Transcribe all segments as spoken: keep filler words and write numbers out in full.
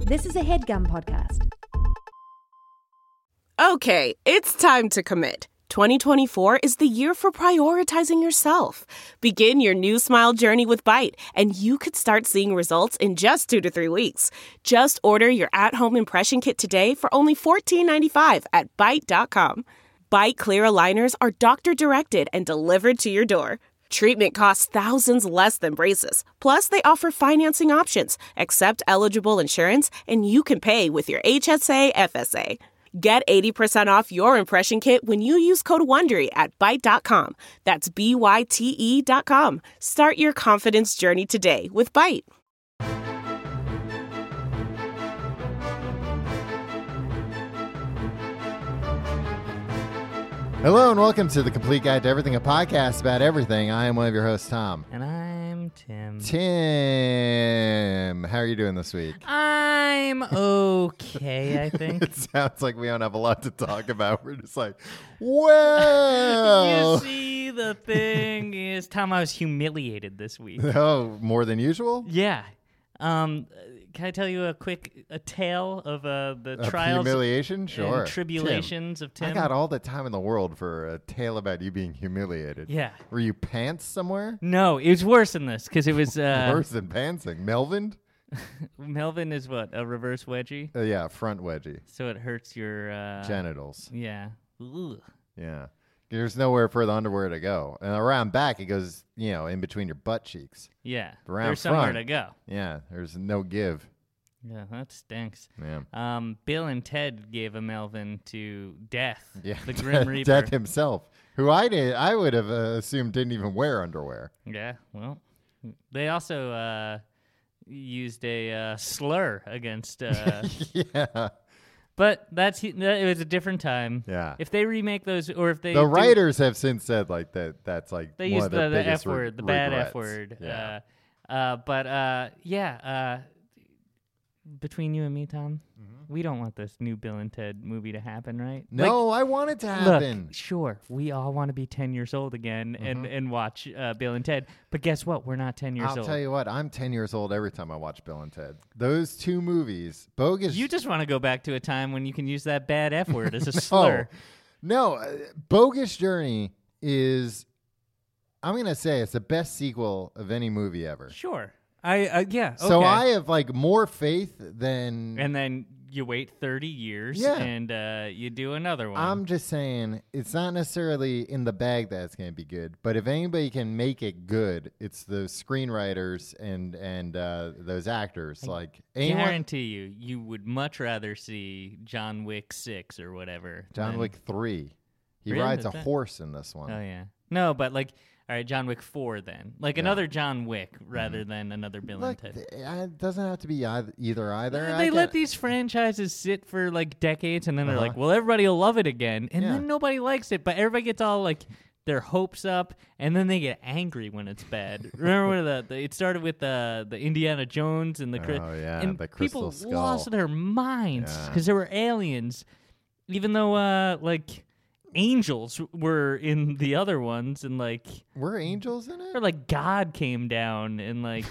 This is a HeadGum podcast. Okay, it's time to commit. twenty twenty-four is the year for prioritizing yourself. Begin your new smile journey with Byte, and you could start seeing results in just two to three weeks. Just order your at-home impression kit today for only fourteen ninety-five at byte dot com. Byte clear aligners are doctor-directed and delivered to your door. Treatment costs thousands less than braces. Plus, they offer financing options, accept eligible insurance, and you can pay with your H S A F S A. Get eighty percent off your impression kit when you use code WONDERY at byte dot com. That's B Y T E dot com. Start your confidence journey today with Byte. Hello and welcome to the Complete Guide to Everything, a podcast about everything. I am one of your hosts, Tom. And I'm Tim. Tim, how are you doing this week? I'm okay, I think. It sounds like we don't have a lot to talk about. We're just like, well. You see, the thing is, Tom, I was humiliated this week. Oh, more than usual? Yeah. Um, can I tell you a quick a tale of uh, the A trials humiliation? Sure. and tribulations Tim, of Tim? I got all the time in the world for a tale about you being humiliated. Yeah. Were you pants somewhere? No, it was worse than this because it was... Uh, Worse than pantsing. Melvin? Melvin is what? A reverse wedgie? Uh, yeah, front wedgie. So it hurts your... Uh, Genitals. Yeah. Ugh. Yeah. There's nowhere for the underwear to go. And around back, it goes, you know, in between your butt cheeks. Yeah. Around There's somewhere front. to go. Yeah, there's no give. Yeah, that stinks. Yeah. Um, Bill and Ted gave a Melvin to Death, Yeah. the Grim Reaper. Death himself, who I did, I would have uh, assumed didn't even wear underwear. Yeah, well, they also uh, used a uh, slur against... Uh, Yeah. but that's it was a different time. Yeah. If they remake those, or if they The do- writers have since said like that. That's like they one use of the, their the biggest F word, re- the bad regrets. F word. Yeah. Uh, uh, but uh, yeah, uh, between you and me, Tom, Mm-hmm. we don't want this new Bill and Ted movie to happen, right? no, I want it to happen. Look, sure, we all want to be ten years old again and, Mhm. and watch uh, Bill and Ted. But guess what? We're not ten years I'll old. tell you what. I'm ten years old every time I watch Bill and Ted. Those two movies, bogus. You just want to go back to a time when you can use that bad F word as a no, slur. no, uh, Bogus Journey is. I'm gonna say it's the best sequel of any movie ever. Sure. I uh, yeah. So okay. I have like more faith than. And then you wait thirty years Yeah. and uh, you do another one. I'm just saying it's not necessarily in the bag that it's going to be good, but if anybody can make it good, it's the screenwriters and and uh, those actors. I like anyone, guarantee you, you would much rather see John Wick six or whatever. John than- Wick three, he Really? rides a Is that- horse in this one. Oh yeah. No, but like, all right, John Wick four then, like Yeah. another John Wick rather than another Bill Look, and Ted. th- uh, it doesn't have to be either either. either. Uh, I they let get- these franchises sit for like decades, and then they're Uh-huh. like, "Well, everybody will love it again," and Yeah. then nobody likes it, but everybody gets all like their hopes up, and then they get angry when it's bad. Remember when the, the it started with the the Indiana Jones and the Chri- Oh, yeah, and the Crystal people Skull. lost their minds Yeah. because there were aliens, even though uh like angels were in the other ones, and like Were angels in or it? like God came down and like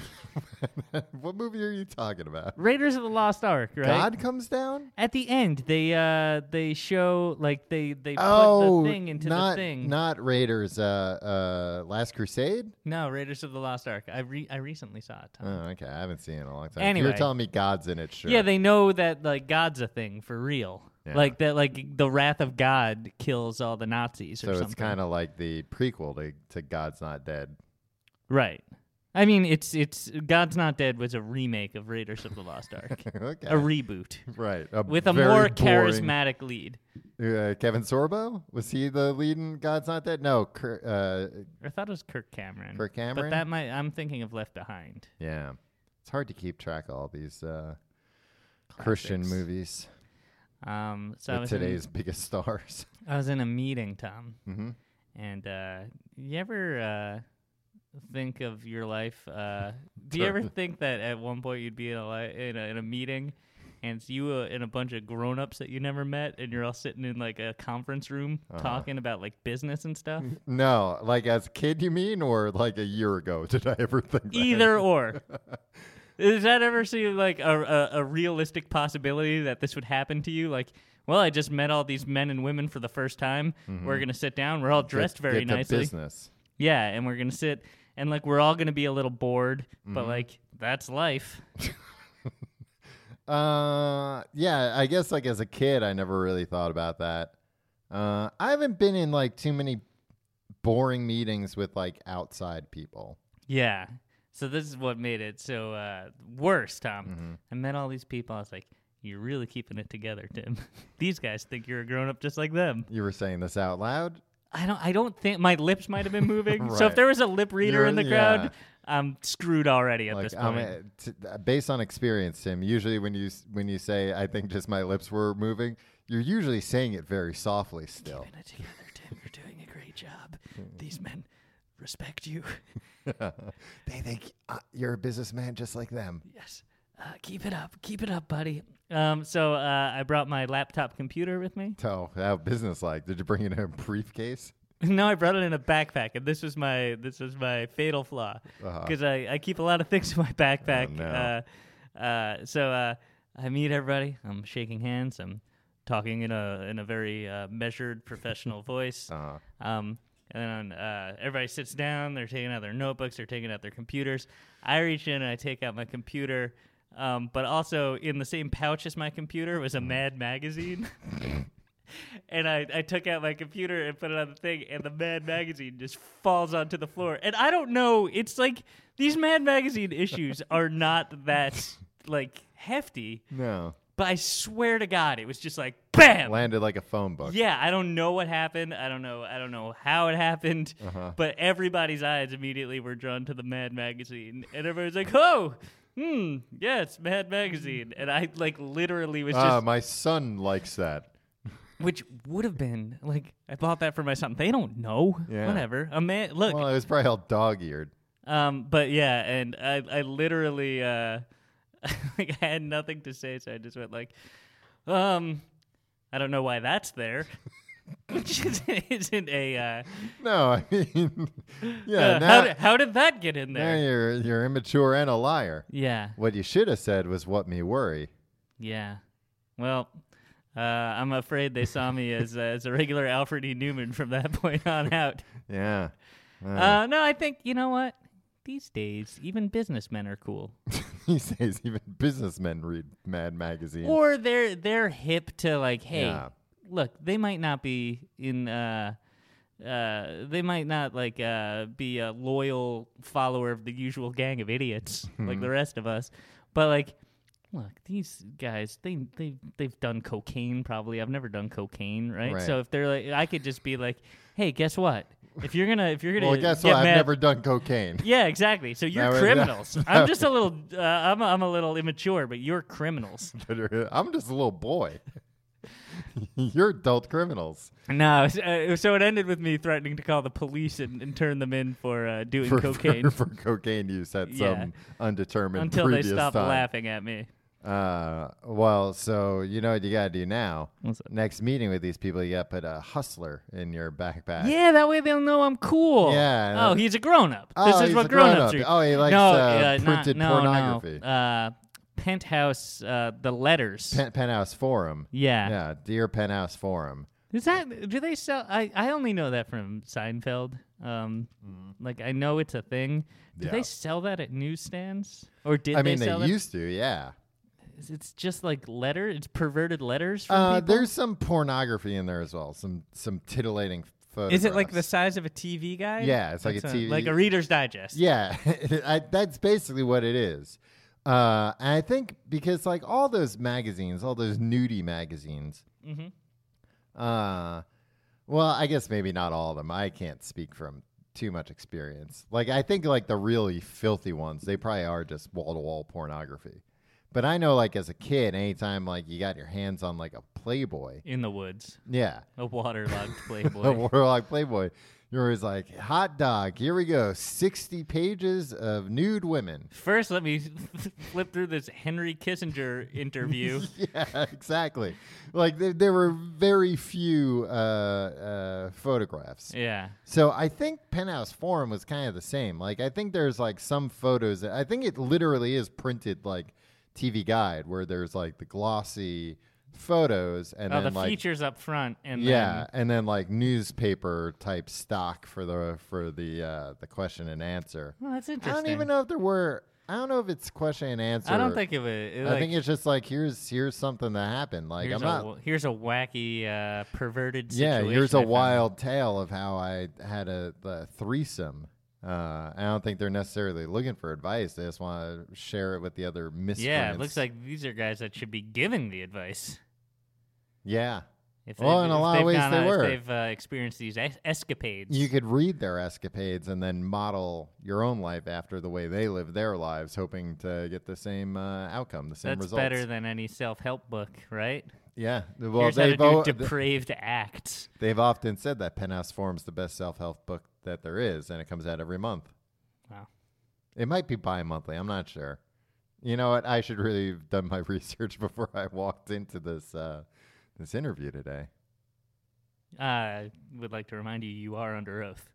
What movie are you talking about? Raiders of the Lost Ark, right? God comes down? At the end, they uh they show like they they Oh, put the thing into not the thing. not Raiders. Uh, uh, Last Crusade. No, Raiders of the Lost Ark. I re- I recently saw it. Tom. Oh, okay. I haven't seen it in a long time. If Anyway. you're telling me God's in it, sure. Yeah, they know that like God's a thing for real. Yeah. Like that, like the wrath of God kills all the Nazis so or it's something. kind of like the prequel to, to God's Not Dead. right. I mean, it's it's God's Not Dead was a remake of Raiders of the Lost Ark, Okay. a reboot right. A with a very more boring- charismatic lead. Uh, Kevin Sorbo? Was he the lead in God's Not Dead? No. Kir- uh, I thought it was Kirk Cameron. Kirk but Cameron? that might I'm thinking of Left Behind. yeah. It's hard to keep track of all these uh, Christian Classics. movies Um, so I with was today's in, biggest stars. I was in a meeting, Tom. Mm-hmm. And uh, you ever uh, think of your life? Uh, do you ever think that at one point you'd be in a li- in a, in a meeting, and it's you uh, and a bunch of grown-ups that you never met, and you're all sitting in like a conference room Uh-huh. talking about like business and stuff? No, like as a kid, you mean, or like a year ago? Did I ever think that? Either or. Does that ever seem like a, a, a realistic possibility that this would happen to you? Like, well, I just met all these men and women for the first time. Mm-hmm. We're going to sit down. We're all dressed get, very get nicely. Business. Yeah, and we're going to sit, and, like, we're all going to be a little bored, mm-hmm. but, like, that's life. uh, yeah, I guess, like, as a kid, I never really thought about that. Uh, I haven't been in, like, too many boring meetings with, like, outside people. Yeah. So this is what made it so uh, worse, Tom. Mm-hmm. I met all these people. I was like, you're really keeping it together, Tim. These guys think you're a grown-up just like them. You were saying this out loud? I don't I don't think my lips might have been moving. Right. So if there was a lip reader You're, in the yeah. crowd, I'm screwed already at like, this point. I'm a, t- based on experience, Tim, usually when you when you say, I think just my lips were moving, you're usually saying it very softly still. Keeping it together, Tim. You're doing a great job. These men respect you. They think uh, you're a businessman just like them. Yes. Uh, keep it up. Keep it up, buddy. Um, so uh, I brought my laptop computer with me. Oh, how businesslike. Did you bring it in a briefcase? No, I brought it in a backpack, and this was my this was my fatal flaw because uh-huh. I, I keep a lot of things in my backpack. Oh, no. uh, uh, so uh, I meet everybody. I'm shaking hands. I'm talking in a in a very uh, measured, professional voice. Uh-huh. Um, and then uh, everybody sits down. They're taking out their notebooks. They're taking out their computers. I reach in and I take out my computer. Um, but also in the same pouch as my computer was a Mad magazine. And I, I took out my computer and put it on the thing, and the Mad magazine just falls onto the floor. And I don't know. It's like these Mad magazine issues are not that, like, hefty. No. But I swear to God, it was just like, bam! Landed like a phone book. Yeah, I don't know what happened. I don't know. I don't know how it happened. Uh-huh. But everybody's eyes immediately were drawn to the Mad magazine, and everybody's like, "Oh, hmm, yeah, it's Mad magazine." And I like literally was just, uh, my son likes that. which would have been like, I bought that for my son. They don't know. Yeah. Whatever. A man, look. Well, it was probably all dog-eared. Um, but yeah, and I, I literally, uh, like, I had nothing to say, so I just went like, um, I don't know why that's there. Which isn't, isn't a, uh, No, I mean, yeah. uh, now, how, did, how did that get in now there? you're you're immature and a liar. Yeah, What you should have said was, "What me worry." yeah. Well, uh, I'm afraid they saw me as uh, as a regular Alfred E. Newman from that point on out. Yeah. Uh, Uh, no, I think, you know what? These days, even businessmen are cool. he says even businessmen read Mad magazine. Or they're they're hip to like, hey, Yeah. look, they might not be in uh uh they might not like uh be a loyal follower of the usual gang of idiots like the rest of us. But like, look, these guys, they they they've done cocaine probably. I've never done cocaine, right? Right. So if they're like, I could just be like, hey, guess what? If you're gonna if you're gonna Well, guess get what? I've mad, never done cocaine. yeah, exactly. So you're That was- criminals. that- I'm just a little uh, I'm a, I'm a little immature, but you're criminals. I'm just a little boy. You're adult criminals. No, uh, so it ended with me threatening to call the police and, and turn them in for uh, doing for, cocaine for, for cocaine use at Yeah. some undetermined until they previous stopped time. laughing at me. Uh, well, so you know what you gotta do now. What's that? Next meeting with these people, you gotta put a hustler in your backpack. Yeah, that way they'll know I'm cool. Yeah. Oh, he's a grown up. Oh, this is he's what a grown grown-up. ups do. Oh, he likes no, uh, uh, printed not, no, pornography. No. Uh, Penthouse, uh, the letters. Pen- Penthouse Forum. yeah. Yeah, Dear Penthouse Forum. Is that? Do they sell? I, I only know that from Seinfeld. Um, like I know it's a thing. Do Yeah. they sell that at newsstands? Or did I they mean, sell they that? used to, yeah. It's just like letter. It's perverted letters from Uh, people. there's some pornography in there as well. Some some tittillating photographs. Is it like the size of a T V guide? Yeah, it's like a That's T V. like a Reader's Digest. Yeah, I, that's basically what it is. Uh, and I think because like all those magazines, all those nudie magazines. Mm-hmm. Uh, well, I guess maybe not all of them. I can't speak from too much experience. Like I think like the really filthy ones, they probably are just wall to wall pornography. But I know, like, as a kid, anytime, like, you got your hands on, like, a Playboy. In the woods. Yeah. A waterlogged Playboy. A waterlogged Playboy. You're always like, hot dog, here we go. sixty pages of nude women. First, let me flip through this Henry Kissinger interview. Yeah, exactly. Like, there, there were very few uh, uh, photographs. Yeah. So I think Penthouse Forum was kind of the same. Like, I think there's, like, some photos. That, I think it literally is printed, like, T V Guide, where there's, like, the glossy photos and oh, then the like features up front and yeah, then... and then like newspaper type stock for the for the uh, the question and answer. Well, that's I interesting. don't even know if there were. I don't know if it's question and answer. I don't think of it. it I like, think it's just like here's here's something that happened. Like here's I'm a, not. Here's a wacky, uh, perverted Yeah, situation. here's I a found. wild tale of how I had a, a threesome. Uh, I don't think they're necessarily looking for advice. They just want to share it with the other miscreants. Yeah, it looks like these are guys that should be giving the advice. Yeah. If Well, they've- in a if lot of they've ways gone they on- if were. They've uh, experienced these es- escapades. You could read their escapades and then model your own life after the way they live their lives, hoping to get the same uh, outcome, the same That's results. better than any self-help book, right? Yeah. Well, Here's how to they've, do o- depraved acts. they've often said that Penthouse Forum's the best self-help book that there is, and it comes out every month. Wow. It might be bi-monthly. I'm not sure. You know what? I should really have done my research before I walked into this uh, this interview today. I would like to remind you, you are under oath.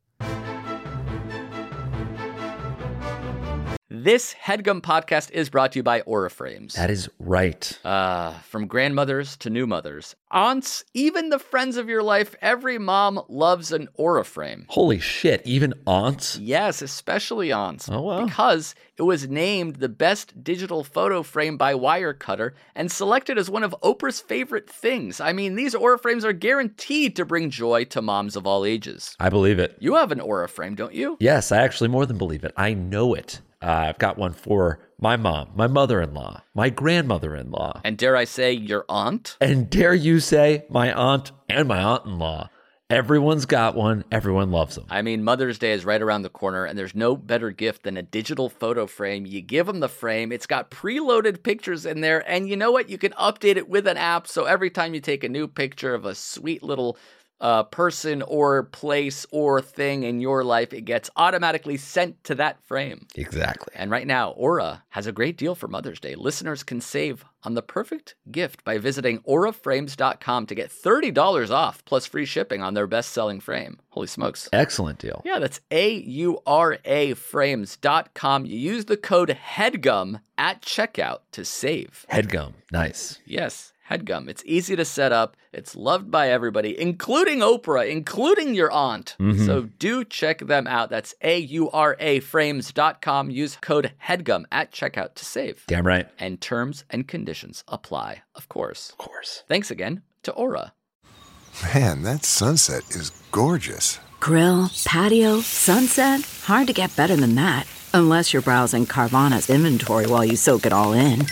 This HeadGum podcast is brought to you by Aura Frames. That is right. Uh, from grandmothers to new mothers, aunts, even the friends of your life, every mom loves an Aura Frame. Holy shit, even aunts? Yes, especially aunts. Oh, wow. Because it was named the best digital photo frame by Wirecutter and selected as one of Oprah's favorite things. I mean, these Aura Frames are guaranteed to bring joy to moms of all ages. I believe it. You have an Aura Frame, don't you? Yes, I actually more than believe it. I know it. Uh, I've got one for my mom, my mother-in-law, my grandmother-in-law, And dare I say, your aunt? and dare you say, my aunt and my aunt-in-law. Everyone's got one. Everyone loves them. I mean, Mother's Day is right around the corner, and there's no better gift than a digital photo frame. You give them the frame, it's got preloaded pictures in there, and you know what? You can update it with an app, so every time you take a new picture of a sweet little uh, person or place or thing in your life, it gets automatically sent to that frame. Exactly. And right now, Aura has a great deal for Mother's Day. Listeners can save on the perfect gift by visiting aura frames dot com to get thirty dollars off plus free shipping on their best-selling frame. Holy smokes. Excellent deal. Yeah, that's A U R A frames dot com. You use the code HEADGUM at checkout to save. Headgum. Nice. Yes, HEADGUM. It's easy to set up. It's loved by everybody, including Oprah, including your aunt. Mhm. So do check them out. That's A U R A frames dot com. Use code HEADGUM at checkout to save. Damn right. And terms and conditions apply, of course. Of course. Thanks again to Aura. Man, that sunset is gorgeous. Grill, patio, sunset. Hard to get better than that. Unless you're browsing Carvana's inventory while you soak it all in.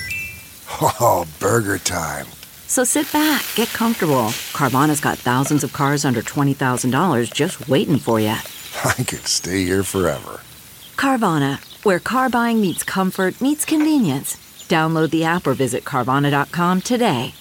Oh, burger time. So sit back, get comfortable. Carvana's got thousands of cars under twenty thousand dollars just waiting for you. I could stay here forever. Carvana, where car buying meets comfort, meets convenience. Download the app or visit Carvana dot com today.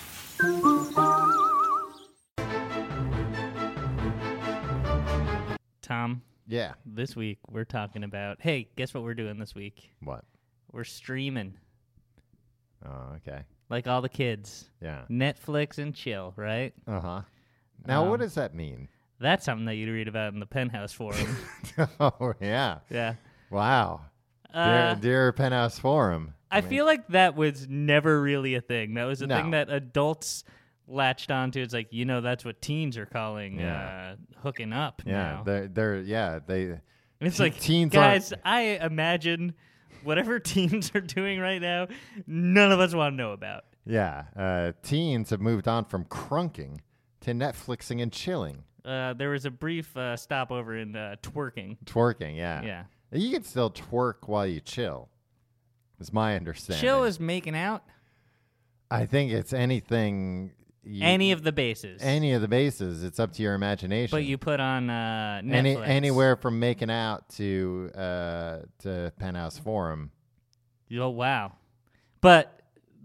Tom, Yeah. this week we're talking about, hey, guess what we're doing this week? What? We're streaming, Oh, okay. like all the kids. Yeah. Netflix and chill, right? Uh huh. Now, Um, what does that mean? That's something that you read about in the Penthouse Forum. Oh, yeah. Yeah. Wow. Uh, dear, dear Penthouse Forum. I mean, feel like that was never really a thing. That was a thing No. that adults latched onto. It's like, you know, that's what teens are calling Yeah. uh, hooking up Yeah, now. they're they're yeah they. And it's te- like, teens aren't- guys, I imagine whatever teens are doing right now, none of us want to know about. Yeah, uh, teens have moved on from crunking to Netflixing and chilling, Uh, there was a brief uh, stopover in uh, twerking. twerking. Yeah, Yeah. You can still twerk while you chill. Is my understanding. Chill is making out I think it's anything. You, any of the bases. any of the bases. It's up to your imagination. But you put on uh, Netflix. Any anywhere from making out to uh, to Penthouse Forum. Oh, wow. But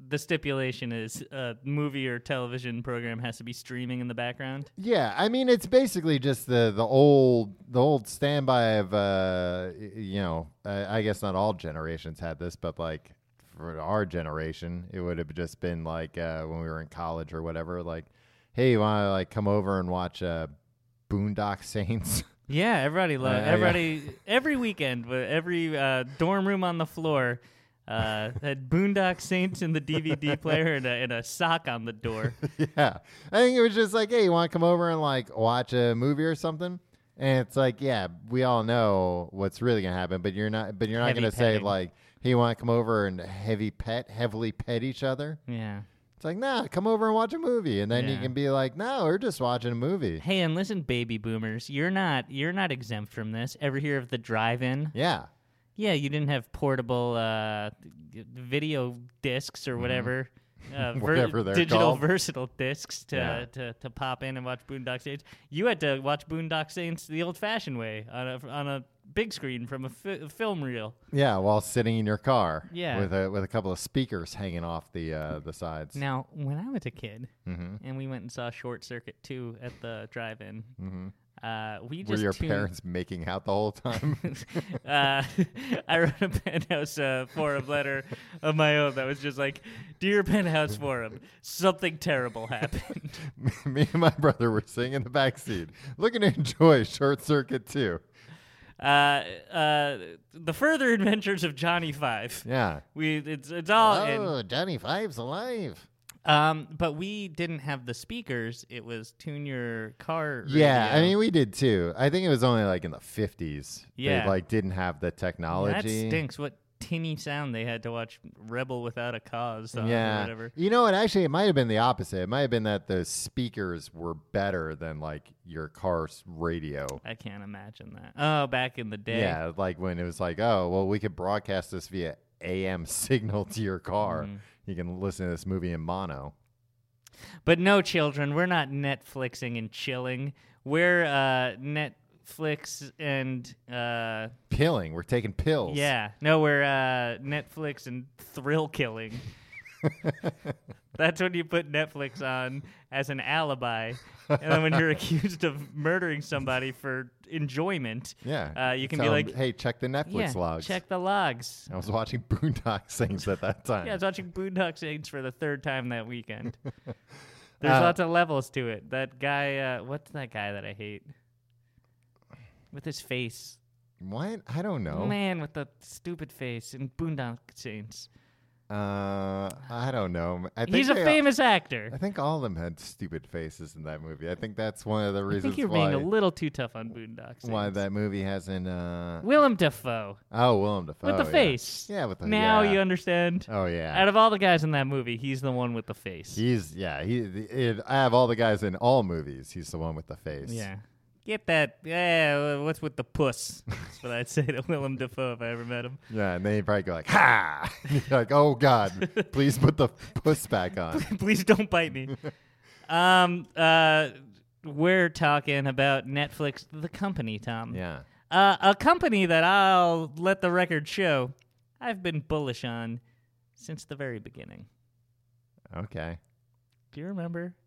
the stipulation is a movie or television program has to be streaming in the background. Yeah, I mean it's basically just the the old the old standby of uh y- you know I, I guess not all generations had this, but like for our generation it would have just been like uh, when we were in college or whatever. Like, hey, you want to like come over and watch uh, Boondock Saints? Yeah, everybody love Uh, yeah. everybody every weekend, but every uh, dorm room on the floor uh, had Boondock Saints in the D V D player and a, and a sock on the door. Yeah, I think it was just like, hey, you want to come over and like watch a movie or something? And it's like, yeah, we all know what's really gonna happen, but you're not, but you're not Heavy gonna say petting. like, hey, you want to come over and heavy pet, heavily pet each other? Yeah. It's like, nah, come over and watch a movie, and then you Yeah. can be like, no, we're just watching a movie. Hey, and listen, baby boomers, you're not you're not exempt from this. Ever hear of the drive-in? Yeah, Yeah, you didn't have portable uh, video discs or whatever. Uh, ver- Whatever they're digital called. versatile discs to, Yeah. to to pop in and watch Boondock Saints. You had to watch Boondock Saints the old-fashioned way on a on a big screen from a, fi- a film reel. yeah, while sitting in your car, Yeah. with a with a couple of speakers hanging off the uh, the sides. Now, when I was a kid Mm-hmm. and we went and saw Short Circuit two at the drive-in, uh, we Were just your tuned- parents making out the whole time? uh, I wrote a Penthouse uh, forum letter of my own that was just like, "Dear Penthouse forum, something terrible happened." Me and my brother were sitting in the back seat, looking to enjoy Short Circuit too. Uh, uh, the further adventures of Johnny Five. Yeah. We it's it's all in. Oh, Johnny Five's alive. Um, but we didn't have the speakers. It was tune your car. Yeah, I radio. mean we did too. I think it was only like in the fifties. Yeah. They like didn't have the that technology. stinks. What tinny sound they had to watch Rebel Without a Cause on or Yeah. whatever. You know what? Actually, it might have been the opposite. It might have been that the speakers were better than like your car's radio. I can't imagine that. Oh, back in the day. Yeah, like when it was like, oh, well, we could broadcast this via A M signal to your car. Mm-hmm. You can listen to this movie in mono. But no, children, we're not Netflixing and chilling. We're uh, Netflix and uh, Pilling. We're taking pills. yeah, no, we're uh, Netflix and thrill killing. That's when you put Netflix on as an alibi, and then when you're accused of murdering somebody for enjoyment, Yeah. uh, you can Tell be 'em, like, hey, check the Netflix yeah, logs. check the logs. I was watching Boondock Saints at that time. Yeah, I was watching Boondock Saints for the third time that weekend. There's Uh, lots of levels to it. That guy, uh, what's that guy that I hate? With his face. What? I don't know. Man with the stupid face in Boondock Saints. Uh, I don't know. I think He's a they all- famous actor. I think all of them had stupid faces in that movie. I think that's one of the I reasons think you're why being a little too tough on Boondock Saints. why that movie hasn't. Uh, Willem Dafoe. oh, Willem Dafoe With the yeah. face. Yeah, with the Now yeah. you understand. Oh yeah. Out of all the guys in that movie, he's the one with the face. He's yeah. He. It, I have all the guys in all movies. He's the one with the face. Yeah. Get that. Yeah, what's with the puss? That's what I'd say to Willem Dafoe if I ever met him. Yeah, and then he'd probably go like, "Ha!" You're like, "Oh God, please put the puss back on." Please don't bite me. um, uh, we're talking about Netflix, the company, Tom. Yeah. Uh, a company that I'll let the record show I've been bullish on since the very beginning. Okay. Do you remember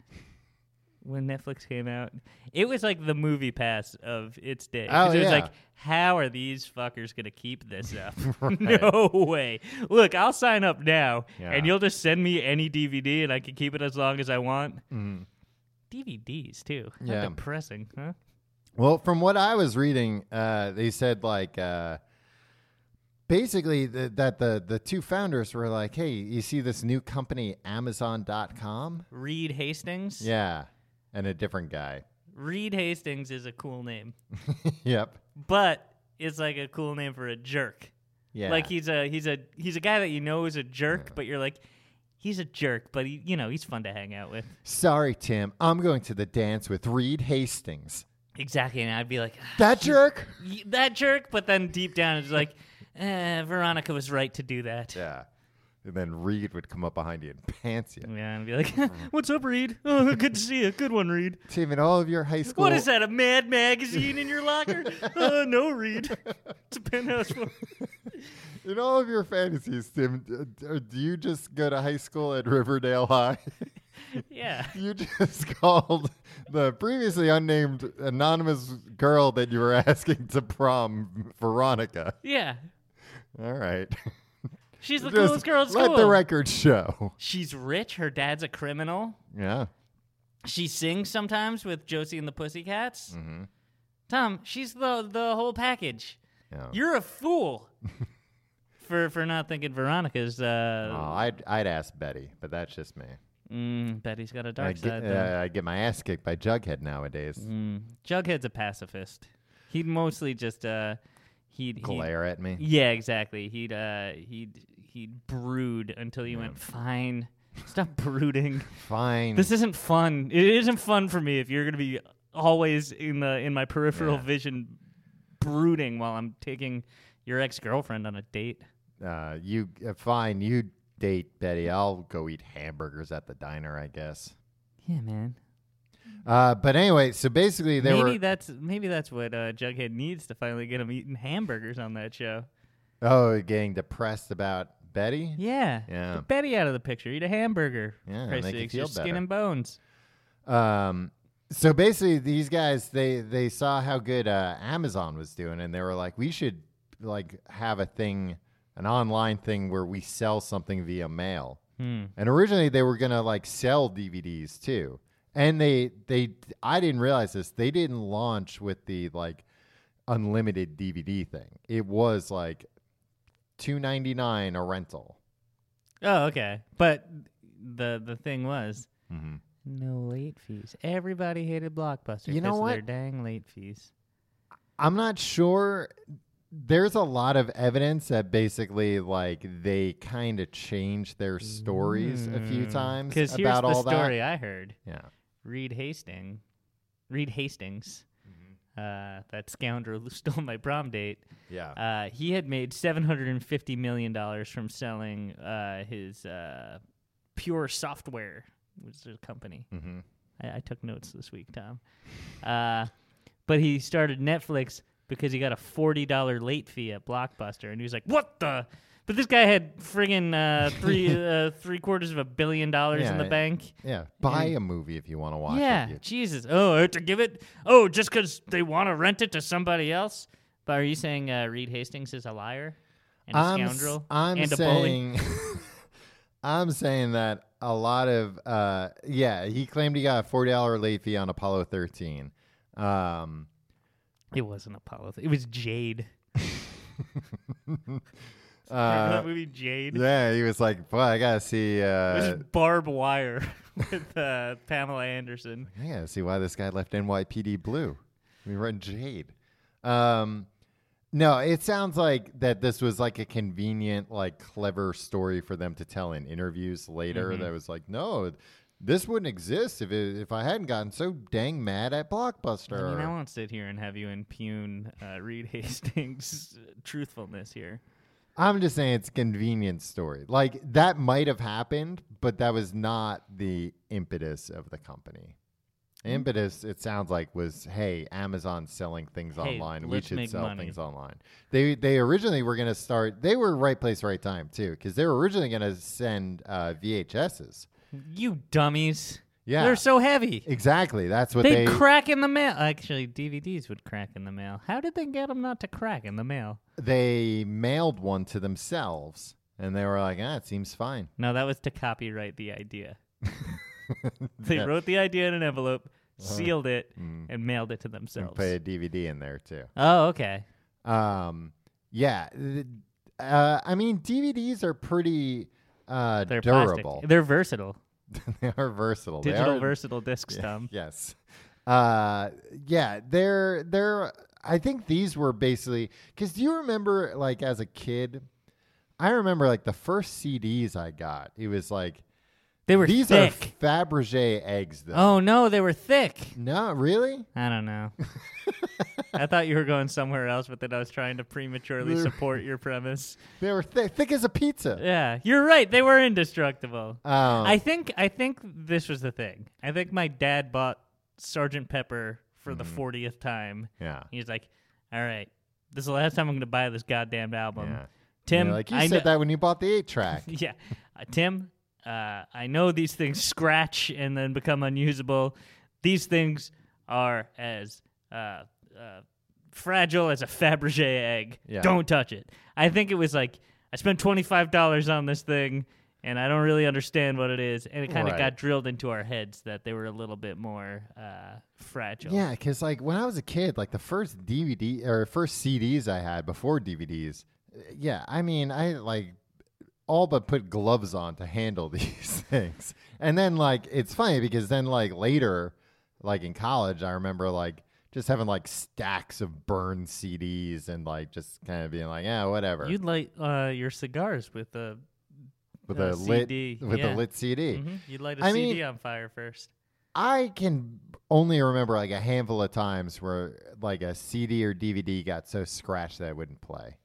when Netflix came out? It was like the movie pass of its day. 'Cause Oh, it was yeah. like, how are these fuckers going to keep this up? Right. No way. Look, I'll sign up now, Yeah. and you'll just send me any D V D, and I can keep it as long as I want. Mhm. D V Ds, too. How Yeah. depressing, huh? Well, from what I was reading, uh, they said like uh, basically th- that the the two founders were like, "Hey, you see this new company, Amazon dot com?" Reed Hastings? Yeah, and a different guy. Reed Hastings is a cool name, Yep. but it's like a cool name for a jerk. Yeah. Like he's a he's a he's a guy that you know is a jerk, but you're like, he's a jerk, but he you know he's fun to hang out with. Sorry, Tim. I'm going to the dance with Reed Hastings. Exactly, and I'd be like, "Ah, That jerk. y- that jerk, but then deep down it's like, eh, Veronica was right to do that. Yeah. And then Reed would come up behind you and pants you. Yeah, and be like, what's up, Reed? Oh, good to see you. Good one, Reed. Tim, in all of your high school. What is that, a Mad magazine in your locker? uh, no, Reed. It's a Penthouse. In all of your fantasies, Tim, d- d- do you just go to high school at Riverdale High? Yeah. You just called the previously unnamed anonymous girl that you were asking to prom Veronica. Yeah. All right. She's the Just coolest girl at let school. the record show. She's rich. Her dad's a criminal. Yeah. She sings sometimes with Josie and the Pussycats. Mm-hmm. Tom, she's the the whole package. Yeah. You're a fool for for not thinking Veronica's. Uh, Oh, I'd I'd ask Betty, but that's just me. mm, Betty's got a I dark get, side. though. uh, I get my ass kicked by Jughead nowadays. Mm, Jughead's a pacifist. He'd mostly just uh, he'd, he'd Glare at me. Yeah, exactly. He'd uh, he'd he'd brood until you went fine. Stop brooding. Fine. This isn't fun. It isn't fun for me if you're gonna be always in the in my peripheral Yeah. vision brooding while I'm taking your ex girlfriend on a date. Uh, you uh, fine. You date Betty. I'll go eat hamburgers at the diner, I guess. Yeah, man. Uh, but anyway, so basically they maybe were. that's maybe that's what uh, Jughead needs to finally get him eating hamburgers on that show. Oh, getting depressed about Betty. Yeah, Yeah. Get Betty out of the picture. Eat a hamburger. Yeah, Christ's make you sakes, feel you're skin better. and bones. Um, so basically, these guys they they saw how good uh, Amazon was doing, and they were like, we should like have a thing, an online thing where we sell something via mail. Hmm. And originally they were gonna like sell D V Ds too, and they they I didn't realize this. They didn't launch with the like unlimited D V D thing. It was like two ninety-nine a rental. Oh, okay. But the the thing was, Mm-hmm. no late fees. Everybody hated Blockbuster. You know 'cause of what? Their dang late fees. I'm not sure. There's a lot of evidence that basically, like, they kind of changed their stories a few times Because about here's the all story that. I heard. Yeah. Reed Hastings, Reed Hastings, Mm-hmm. uh, that scoundrel who stole my prom date. Yeah. Uh, he had made seven hundred fifty million dollars from selling uh, his uh, Pure Software, which is a company. Mm-hmm. I, I took notes this week, Tom. Uh, but he started Netflix because he got a forty dollars late fee at Blockbuster. And he was like, what the? But this guy had friggin' uh, three uh, three quarters of a billion dollars in Yeah, the bank. Yeah. Buy a movie if you want to watch Yeah, it. You- Jesus. Oh, I have to give it? Oh, just because they want to rent it to somebody else? But are you saying uh, Reed Hastings is a liar and a I'm s- scoundrel I'm and a bully? saying, I'm saying that a lot of, uh, yeah, he claimed he got a forty dollars late fee on Apollo thirteen. Um, It wasn't Apollo. It was Jade. Remember uh, that movie Jade? yeah, he was like, boy, I got to see, It uh, was Barbed Wire with uh, Pamela Anderson. I got to see why this guy left N Y P D blue. We run Jade. Um, no, it sounds like that this was like a convenient, like clever story for them to tell in interviews later. Mhm. That was like, no, this wouldn't exist if it, if I hadn't gotten so dang mad at Blockbuster. I mean, I won't sit here and have you impugn uh, Reed Hastings' truthfulness here. I'm just saying it's a convenient story. Like that might have happened, but that was not the impetus of the company. Impetus, it sounds like, was, hey, Amazon's selling things Hey, online. We let's should make sell money. things online. They they originally were going to start. They were right place, right time too, because they were originally going to send uh, V H S's. You dummies. Yeah, They're so heavy. exactly. That's what They'd they. crack in the mail. Actually, D V Ds would crack in the mail. How did they get them not to crack in the mail? they mailed one to themselves, and they were like, ah, it seems fine. No, that was to copyright the idea. They Yeah. Uh-huh. wrote the idea in an envelope, sealed it, Mm. and mailed it to And themselves. put a D V D in there too. Oh, okay. Um, yeah. th- Uh, I mean, D V Ds are pretty uh, They're durable. plastic. They're versatile. They are versatile. They Digital are- versatile discs, Yeah, Tom. yes. Uh, yeah, they're they're. I think these were basically because do you remember like as a kid? I remember like the first C Ds I got. It was like They were these thick. are Fabergé eggs though. Oh, no, they were thick. No, really? I don't know. I thought you were going somewhere else, but then I was trying to prematurely They're- support your premise. They were thick, thick as a pizza. Yeah, you're right. They were indestructible. Um, I think I think this was the thing. I think my dad bought Sergeant Pepper for the fortieth time. yeah. He's like, all right, this is the last time I'm going to buy this goddamn album. Yeah. Tim, You're like you I said kn- that when you bought the eight track. yeah, uh, Tim, uh, I know these things scratch and then become unusable. These things are as uh, uh, fragile as a Fabergé egg. Yeah. Don't touch it. I think it was like I spent twenty-five dollars on this thing, and I don't really understand what it is. And it kind of Right. got drilled into our heads that they were a little bit more uh, fragile. Yeah, because like when I was a kid, like the first D V D or first C Ds I had before D V Ds, uh, yeah, I mean, I like all but put gloves on to handle these things. And then like it's funny because then like later, like in college, I remember like just having like stacks of burned C Ds and like just kind of being like, yeah, whatever. You'd light uh, your cigars with a with uh, a lit C D. with Yeah. a lit C D. Mhm. You'd light a I C D mean- on fire first. I can only remember like a handful of times where like a C D or D V D got so scratched that I wouldn't play.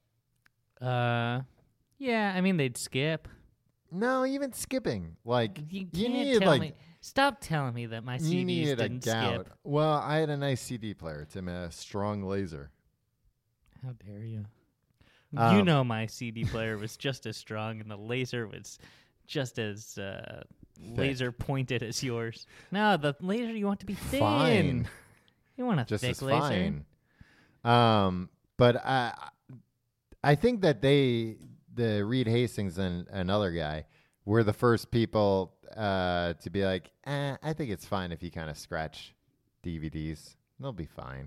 Uh, yeah, I mean they'd skip. No, even skipping. Like You you can't needed tell like me. Stop telling me that my you C Ds needed a didn't gout. skip. Well, I had a nice C D player, Tim, a strong laser. How dare you? you Um, know my C D player was just as strong, and the laser was just as uh, laser pointed as yours. No, the laser you want to be thin. Fine. You want a Just thick as laser. fine. Um, but I, I think that they, the Reed Hastings and another guy, were the first people uh, to be like, eh, I think it's fine if you kind of scratch D V Ds. They'll be fine.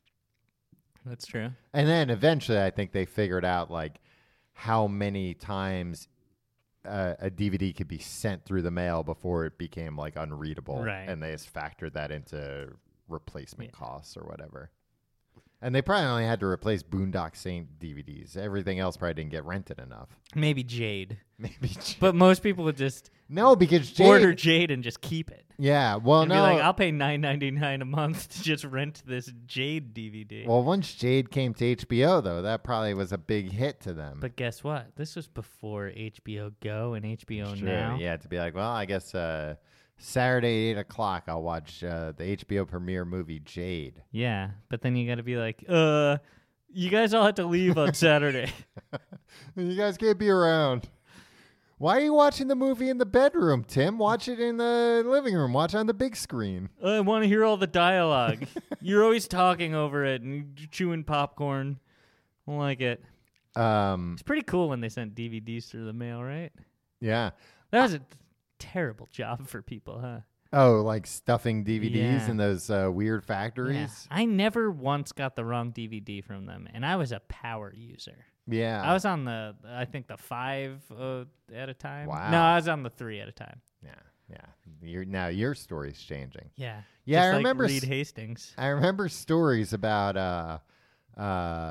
That's true. And then eventually, I think they figured out like how many times uh, a D V D could be sent through the mail before it became like unreadable, Right. and they just factored that into replacement Yeah. costs or whatever. And they probably only had to replace Boondock Saint D V Ds. Everything else probably didn't get rented enough. Maybe Jade, Maybe, but most people would just no, because Jade. order Jade and just keep it. Yeah, well, and no. be like, I'll pay nine ninety nine a month to just rent this Jade D V D. well, once Jade came to H B O, though, that probably was a big hit to them. But guess what? This was before H B O Go and H B O True. Now. Yeah, to be like, well, I guess uh, Saturday eight o'clock, I'll watch uh, the H B O premiere movie Jade. Yeah, but then you got to be like, uh, you guys all had to leave on Saturday. You guys can't be around. Why are you watching the movie in the bedroom, Tim? Watch it in the living room. Watch it on the big screen. I want to hear all the dialogue. You're always talking over it and chewing popcorn. I don't like it. Um, It's pretty cool when they sent D V Ds through the mail, right? yeah. That was a terrible job for people, huh? Oh, like stuffing D V Ds Yeah. in those uh, weird Yeah. factories. I never once got the wrong D V D from them, and I was a power user. Yeah. I was on the, I think the five uh, at a time. Wow. No, I was on the three at a time. Yeah. Yeah. Your, now your story's changing. Yeah. Yeah, Just I like remember Reed s- Hastings. I remember stories about uh, uh,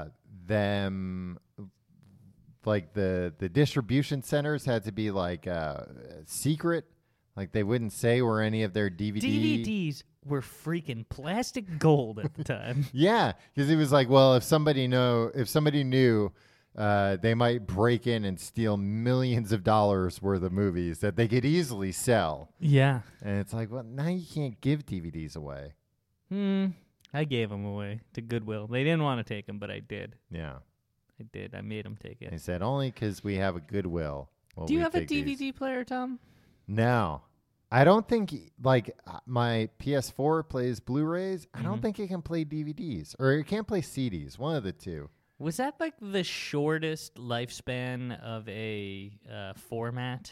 them, like the the distribution centers had to be like uh, secret, like they wouldn't say where any of their D V D. D V Ds were freaking plastic gold at the time. Yeah, because it was like, well, if somebody know, if somebody knew, uh, they might break in and steal millions of dollars worth of movies that they could easily sell. Yeah. And it's like, well, now you can't give D V Ds away. Hmm. I gave them away to Goodwill. They didn't want to take them, but I did. Yeah, I did. I made them take they it. said only because we have a Goodwill. will Do you we have a take D V D these." player, Tom? No, I don't think like uh, my P S four plays Blu-rays. I don't Mhm. think it can play D V Ds, or it can't play C Ds. One of the two. Was that like the shortest lifespan of a uh, format?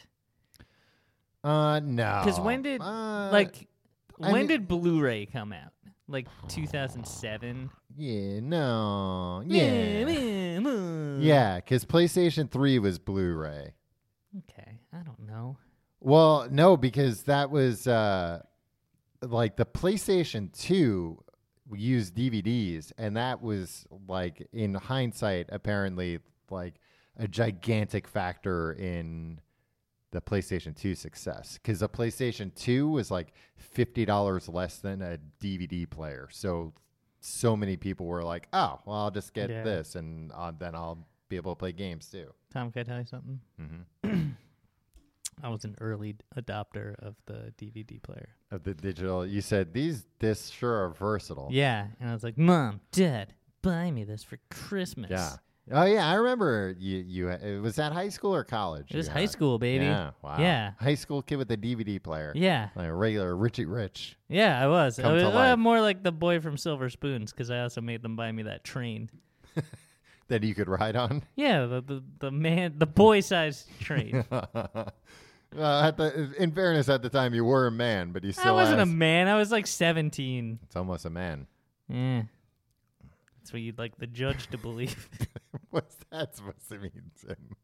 Uh, no. Because when did Uh, like I when mean- did Blu-ray come out? Like two thousand seven. Yeah, no, yeah, Yeah. yeah. Because PlayStation three was Blu-ray. Okay, I don't know. Well, no, because that was uh, like the PlayStation two used D V Ds, and that was like in hindsight, apparently like a gigantic factor in the PlayStation two success, because the PlayStation two was like fifty dollars less than a D V D player. So, so many people were like, "Oh, well, I'll just get Yeah. this, and uh, then I'll be able to play games too." Tom, can I tell you something? Mm-hmm. I was an early d- adopter of the D V D player. Of the digital, you said these discs sure are versatile. Yeah, and I was like, Mom, Dad, buy me this for Christmas. Yeah. Oh yeah, I remember you. You it was that high school or college? It was you high had? school, baby. Yeah, wow. Yeah. High school kid with a D V D player. Yeah. Like a regular Richie Rich. Yeah, I was. Come I was to uh, life. more like the boy from Silver Spoons because I also made them buy me that train. That you could ride on. Yeah, the the, the man, the boy-sized train. Well, at the, in fairness, at the time you were a man, but you still. I wasn't a has- man. I was like seventeen. It's almost a man. Yeah. That's what you'd like the judge to believe. What's that supposed to mean, Tim?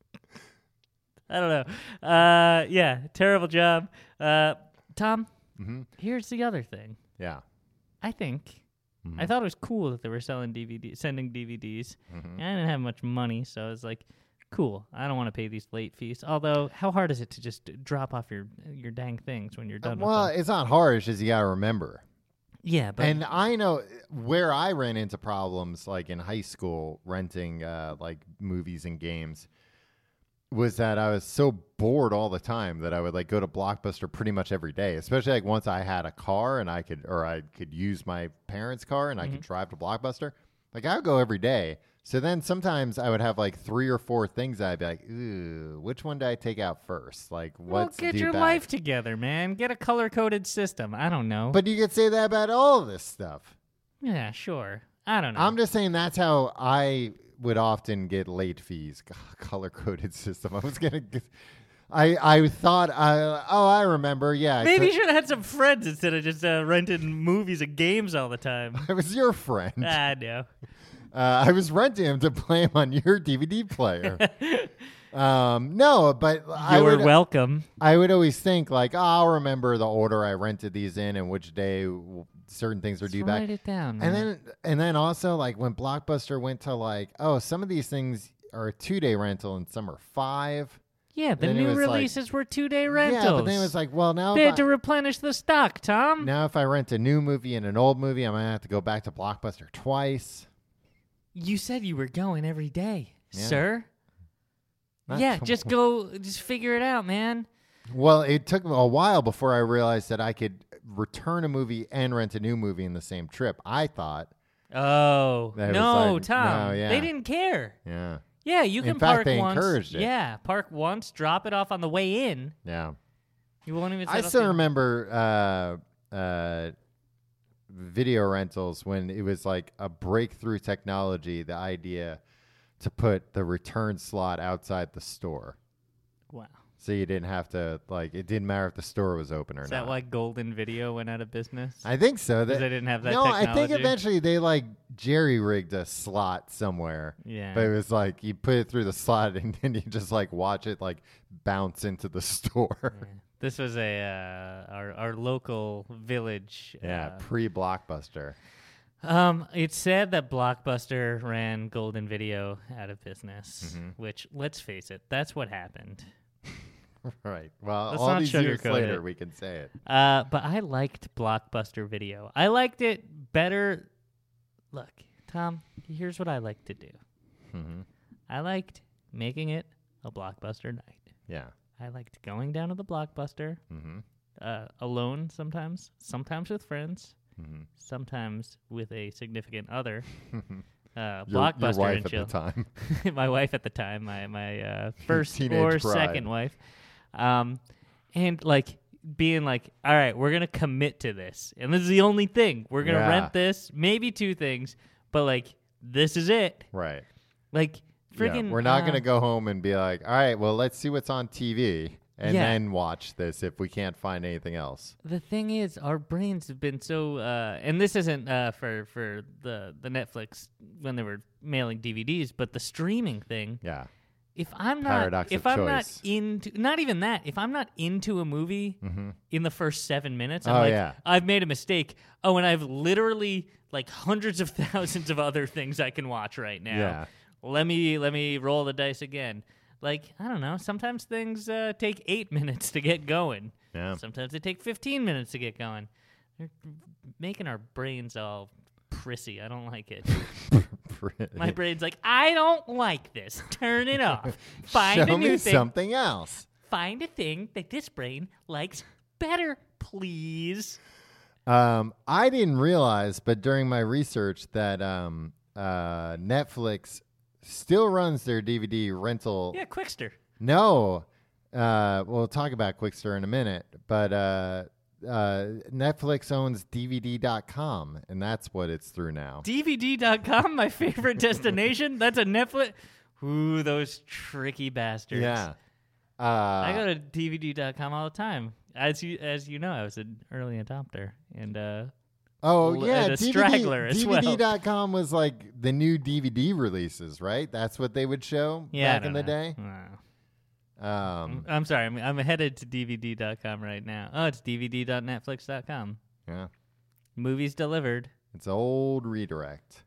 I don't know. Uh, yeah, terrible job. Uh, Tom, Mm-hmm. here's the other thing. Yeah. I think Mm-hmm. I thought it was cool that they were selling D V D, sending D V Ds. Mm-hmm. And I didn't have much money, so I was like, "Cool, I don't want to pay these late fees." Although, how hard is it to just drop off your your dang things when you're done? Well, with them? it's not hard. It's just you got to remember. Yeah, but And I know where I ran into problems, like in high school, renting uh, like movies and games, was that I was so bored all the time that I would like go to Blockbuster pretty much every day. Especially like once I had a car and I could, or I could use my parents' car and I could drive to Blockbuster. Like I would go every day. So then sometimes I would have like three or four things that I'd be like, ooh, which one do I take out first? Like, well, what's get due your back? life together, man. Get a color coded system. I don't know. But you could say that about all of this stuff. yeah, sure. I don't know. I'm just saying that's how I would often get late fees. Color coded system. I was gonna. Get, I I thought. I oh I remember. Yeah. I Maybe you took- should have had some friends instead of just uh, renting movies and games all the time. I was your friend. I know. Uh, I was renting him to play him on your D V D player. um, no, but I You're would. welcome. I would always think like, oh, I'll remember the order I rented these in and which day w- certain things are Just due back. write it down. And man. then and then also like when Blockbuster went to like, oh, some of these things are a two day rental and some are five. yeah, the then it new was like- releases were two day rentals. Yeah, but then it was like, well, now they if had to I, replenish the stock, Tom. now if I rent a new movie and an old movie, I'm gonna have to go back to Blockbuster twice. You said you were going every day, Yeah. sir. Not yeah, tw- just go, just figure it out, man. Well, it took a while before I realized that I could return a movie and rent a new movie in the same trip. I thought, Oh That was no, like- Tom! no, yeah. They didn't care. yeah, Yeah, you In can fact, park they once. encouraged it. Yeah, park once, drop it off on the way in. yeah. You won't even. I set up still the- remember uh, uh, video rentals when it was like a breakthrough technology, the idea to put the return slot outside the store. Wow. So you didn't have to, like, it didn't matter if the store was open or Is not. that why Golden Video went out of business? I think so. Because That, they didn't have that no, I think technology? eventually they, like, jerry-rigged a slot somewhere. Yeah. But it was like you put it through the slot and then you just, like, watch it, like, bounce into the store. Yeah. This was a uh, our our local village. Yeah, uh, pre-Blockbuster. Um, it's sad that Blockbuster ran Golden Video out of business. Mm-hmm. Which, let's face it, that's what happened. Right. Well, Let's all not these years sugarcoat later, it. we can say it. Uh, but I liked Blockbuster Video. I liked it better. Look, Tom, here's what I like to do. Mm-hmm. I liked making it a Blockbuster night. Yeah. I liked going down to the Blockbuster Mm-hmm. uh, alone sometimes, sometimes with friends, Mm-hmm. sometimes with a significant other. Uh, Your, Blockbuster your wife and at chill. the time. My wife at the time, my my uh, first Teenage or bride. second wife, um, and like being like, all right, we're gonna commit to this, and this is the only thing we're gonna Yeah. rent this, maybe two things, but like this is it. Right. Like freaking, yeah, we're not uh, going to go home and be like, all right, well, let's see what's on T V and Yeah. then watch this if we can't find anything else. The thing is, our brains have been so, uh, and this isn't uh, for for the the Netflix when they were mailing D V Ds, but the streaming thing. Yeah. If I'm not, Paradox if of I'm not choice. into, not even that, if I'm not into a movie in the first seven minutes, I'm Oh, like, yeah. I've made a mistake. Oh, and I've literally like hundreds of thousands of other things I can watch right now. Yeah. Let me let me roll the dice again. Like, I don't know. Sometimes things uh, take eight minutes to get going. Yeah. Sometimes they take fifteen minutes to get going. They're making our brains all prissy. I don't like it. My brain's like, I don't like this. Turn it off. Find Show a new me thing. something else. Find a thing that this brain likes better, please. Um, I didn't realize, but during my research, that um, uh, Netflix still runs their D V D rental. Yeah, Quickster. No. Uh, we'll talk about Quickster in a minute, but uh, uh, Netflix owns D V D dot com, and that's what it's through now. D V D dot com, my favorite destination. That's a Netflix. Ooh, those tricky bastards. Yeah. Uh, I go to D V D dot com all the time. As you as you know, I was an early adopter, and uh, oh, l- yeah. and a D V D, straggler as D V well. D dot com was like the new D V D releases, right? That's what they would show yeah, I back in don't the know. day. Wow. Um, I'm sorry. I'm, I'm headed to D V D dot com right now. Oh, it's D V D dot netflix dot com. yeah. Movies delivered. It's old redirect.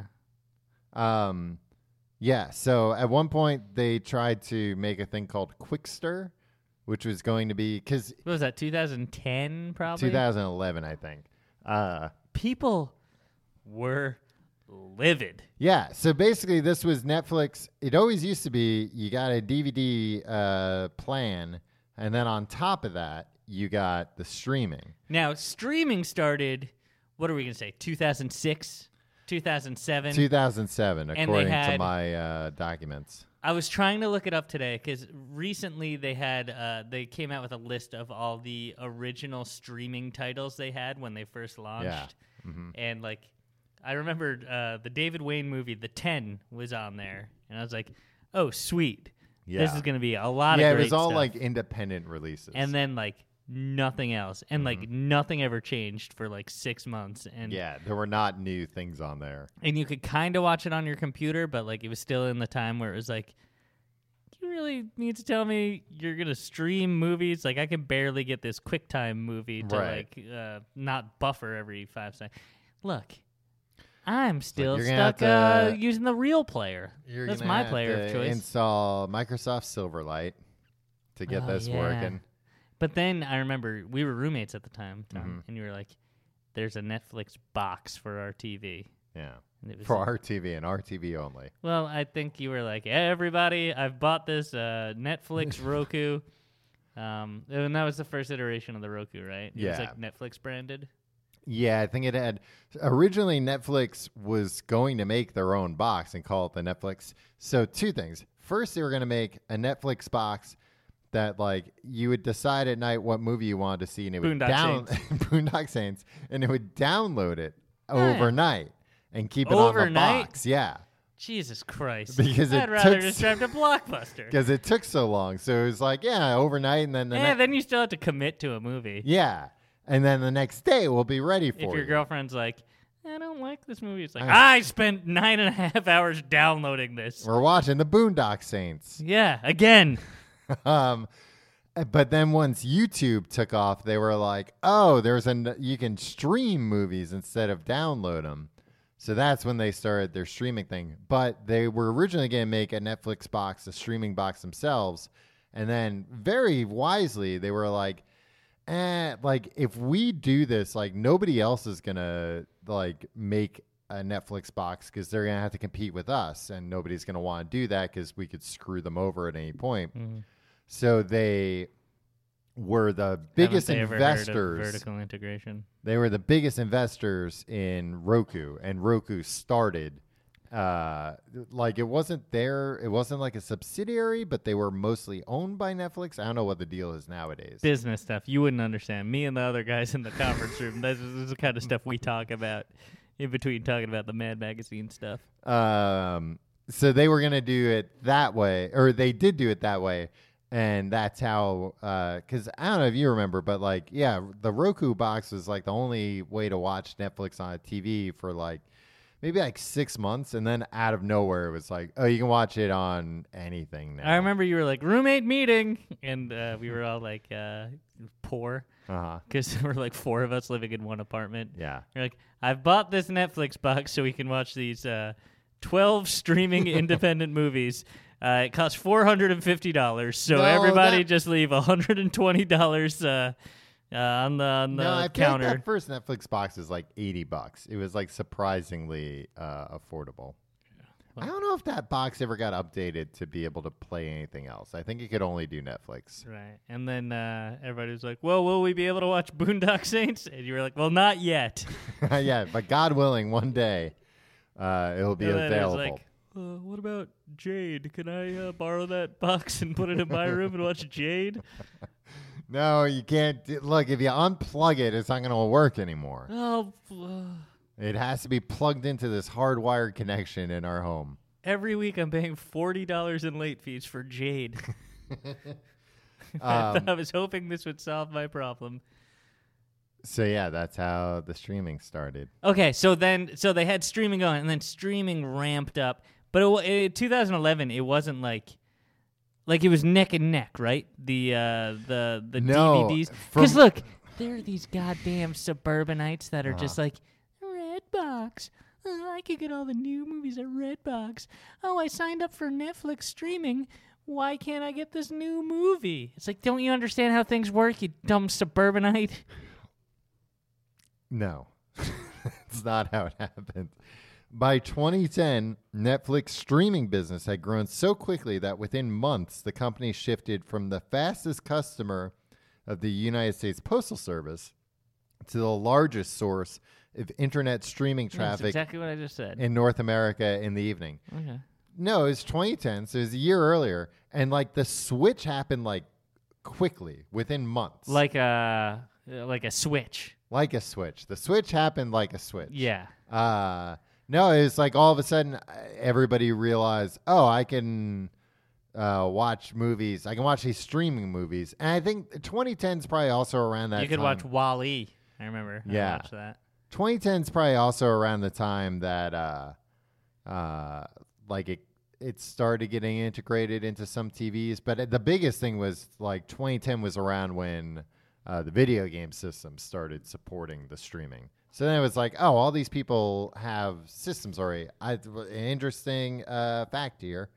Huh. Um, yeah. So at one point they tried to make a thing called Quickster, which was going to be because What was that? twenty ten, probably. twenty eleven, I think. Uh, People were livid. yeah. So basically, this was Netflix. It always used to be you got a D V D uh, plan, and then on top of that, you got the streaming. Now, streaming started. What are we gonna say? two thousand six, two thousand seven. two thousand seven, they according to had- my uh, documents. I was trying to look it up today because recently they had uh, they came out with a list of all the original streaming titles they had when they first launched. Yeah. Mm-hmm. And like, I remember uh, the David Wayne movie, The Ten, was on there, and I was like, "Oh, sweet! Yeah. This is going to be a lot Yeah, of it great was all stuff." like independent releases. And then like nothing else, and Mm-hmm. like nothing ever changed for like six months, and yeah, there were not new things on there. and you could kind of watch it on your computer, but like it was still in the time where it was like, you really need to tell me you're gonna stream movies? Like I can barely get this QuickTime movie to Right. like uh, not buffer every five seconds. Look, I'm still you're gonna stuck have uh, to- using the real player. You're That's gonna my have player to of choice. Install Microsoft Silverlight to get Oh, this yeah. working. But then I remember we were roommates at the time, Tom, Mhm. and you were like, "There's a Netflix box for our T V." Yeah, And it was for R T V and R T V only. Well, I think you were like, hey, everybody, I've bought this uh, Netflix Roku. Um, and that was the first iteration of the Roku, right? It was Yeah. like Netflix branded. Yeah, I think it had originally Netflix was going to make their own box and call it the Netflix. So two things. First, they were going to make a Netflix box that like you would decide at night what movie you wanted to see, and it would Boondock down Saints. Boondock Saints, and it would download it Oh, yeah. overnight and keep it on the Overnight? box. Yeah. Jesus Christ. Because it I'd rather took just so- drive to Blockbuster. Because it took so long. So it was like, yeah, overnight, and then the Yeah, ne- then you still have to commit to a movie. yeah, and then the next day we'll be ready for If your you. girlfriend's like, I don't like this movie. It's like, I- I spent nine and a half hours downloading this. We're watching the Boondock Saints. Yeah, again. um, but then once YouTube took off, they were like, oh, there's an you can stream movies instead of download them. So that's when they started their streaming thing. But they were originally going to make a Netflix box, a streaming box themselves. And then very wisely, they were like, eh, like if we do this, like nobody else is going to like make a Netflix box because they're going to have to compete with us. And nobody's going to want to do that because we could screw them over at any point. Mm-hmm. So they were the biggest Haven't they ever heard of investors. vertical integration. They were the biggest investors in Roku, and Roku started uh, like it wasn't their, it wasn't like a subsidiary, but they were mostly owned by Netflix. I don't know what the deal is nowadays. Business stuff. You wouldn't understand. Me and the other guys in the conference room, this is, this is the kind of stuff we talk about in between talking about the Mad Magazine stuff. Um, so they were gonna do it that way, or they did do it that way. And that's how, because I don't know if you remember, but like, yeah, the Roku box was like the only way to watch Netflix on a T V for like maybe like six months. And then out of nowhere, it was like, oh, you can watch it on anything now. I remember you were like, roommate meeting, and uh, we were all like uh, poor Uh huh. because there were like four of us living in one apartment. Yeah. You're like, I've bought this Netflix box so we can watch these uh, twelve streaming independent movies. Uh, it costs four hundred fifty dollars, so No, everybody that- just leave one hundred twenty dollars uh, uh, on the, on the No, I feel counter. like that first Netflix box is like eighty bucks. It was like surprisingly uh, affordable. I don't know if that box ever got updated to be able to play anything else. I think it could only do Netflix. Right. And then uh, everybody was like, well, will we be able to watch Boondock Saints? And you were like, well, not yet. Yeah, but God willing, one day uh, it'll be And then it was available. like, uh, what about Jade? Can I uh, borrow that box and put it in my room and watch Jade? No, you can't. d- Look, if you unplug it, it's not going to work anymore. Oh, uh, It has to be plugged into this hardwired connection in our home. every week I'm paying forty dollars in late fees for Jade. Um, I was hoping this would solve my problem. So yeah, that's how the streaming started. Okay, so then so they had streaming going, and then streaming ramped up. But it, wa- in twenty eleven, it wasn't like like it was neck and neck, right? The uh, the the No, D V Ds. from- Because look, there are these goddamn suburbanites that are Uh-huh. just like Redbox. Oh, I could get all the new movies at Redbox. Oh, I signed up for Netflix streaming. Why can't I get this new movie? It's like, don't you understand how things work, you dumb suburbanite? No, it's not how it happened. By twenty ten, Netflix streaming business had grown so quickly that within months, the company shifted from the fastest customer of the United States Postal Service to the largest source of internet streaming That's traffic exactly what I just said. in North America in the evening. Okay. No, it was twenty ten, so it was a year earlier. And like the switch happened like quickly, within months. Like a like a switch. Like a switch. The switch happened like a switch. Yeah. Uh, no, it was like all of a sudden uh, everybody realized, oh, I can uh, watch movies. I can watch these streaming movies. And I think twenty ten is probably also around that you could time. watch Wall-E. I remember. Yeah. I watched that. twenty ten is probably also around the time that uh, uh, like it it started getting integrated into some T Vs. But uh, the biggest thing was like twenty ten was around when uh, the video game system started supporting the streaming. So then it was like, oh, all these people have systems already. I, an interesting uh, fact here.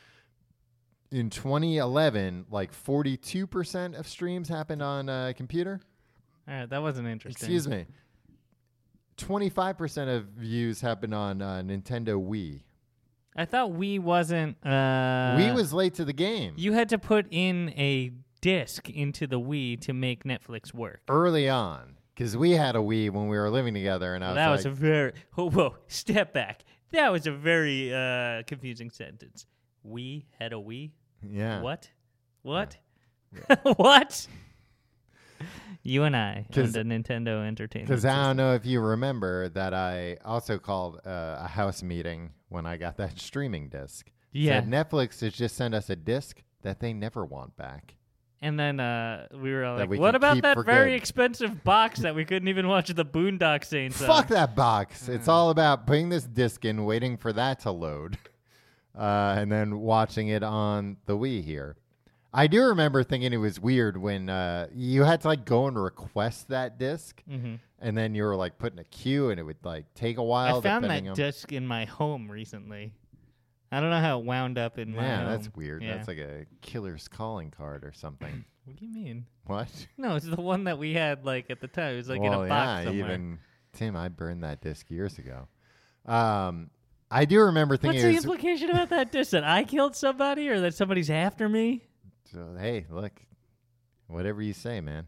In twenty eleven, like forty-two percent of streams happened on a computer. All right, that wasn't interesting. Excuse me. twenty-five percent of views happened on uh, Nintendo Wii. I thought Wii wasn't. Uh, Wii was late to the game. You had to put in a disc into the Wii to make Netflix work. Early on, because we had a Wii when we were living together, and I was that like, was a very. Oh, whoa, step back. That was a very uh, confusing sentence. We had a Wii? yeah. What? What? What? You and I 'Cause- and the Nintendo Entertainment Because I System. don't know if you remember that I also called uh, a house meeting when I got that streaming disc. Yeah. Said Netflix has just sent us a disc that they never want back. And then uh, we were all That like, we what can about keep that for very good." expensive box that we couldn't even watch the Boondock Saints on? Fuck that box. It's all about putting this disc in, waiting for that to load, uh, and then watching it on the Wii here. I do remember thinking it was weird when uh, you had to like go and request that disc, Mhm. and then you were like put in a queue, and it would like take a while. I found depending that on- disc in my home recently. I don't know how it wound up in my Yeah, home. that's weird. Yeah. That's like a killer's calling card or something. What do you mean? What? No, it's the one that we had like at the time. It was like well, in a box yeah, somewhere. even Tim, I burned that disc years ago. Um, I do remember thinking What's it the was, implication about that disc? That I killed somebody or that somebody's after me? So, hey, look, whatever you say, man.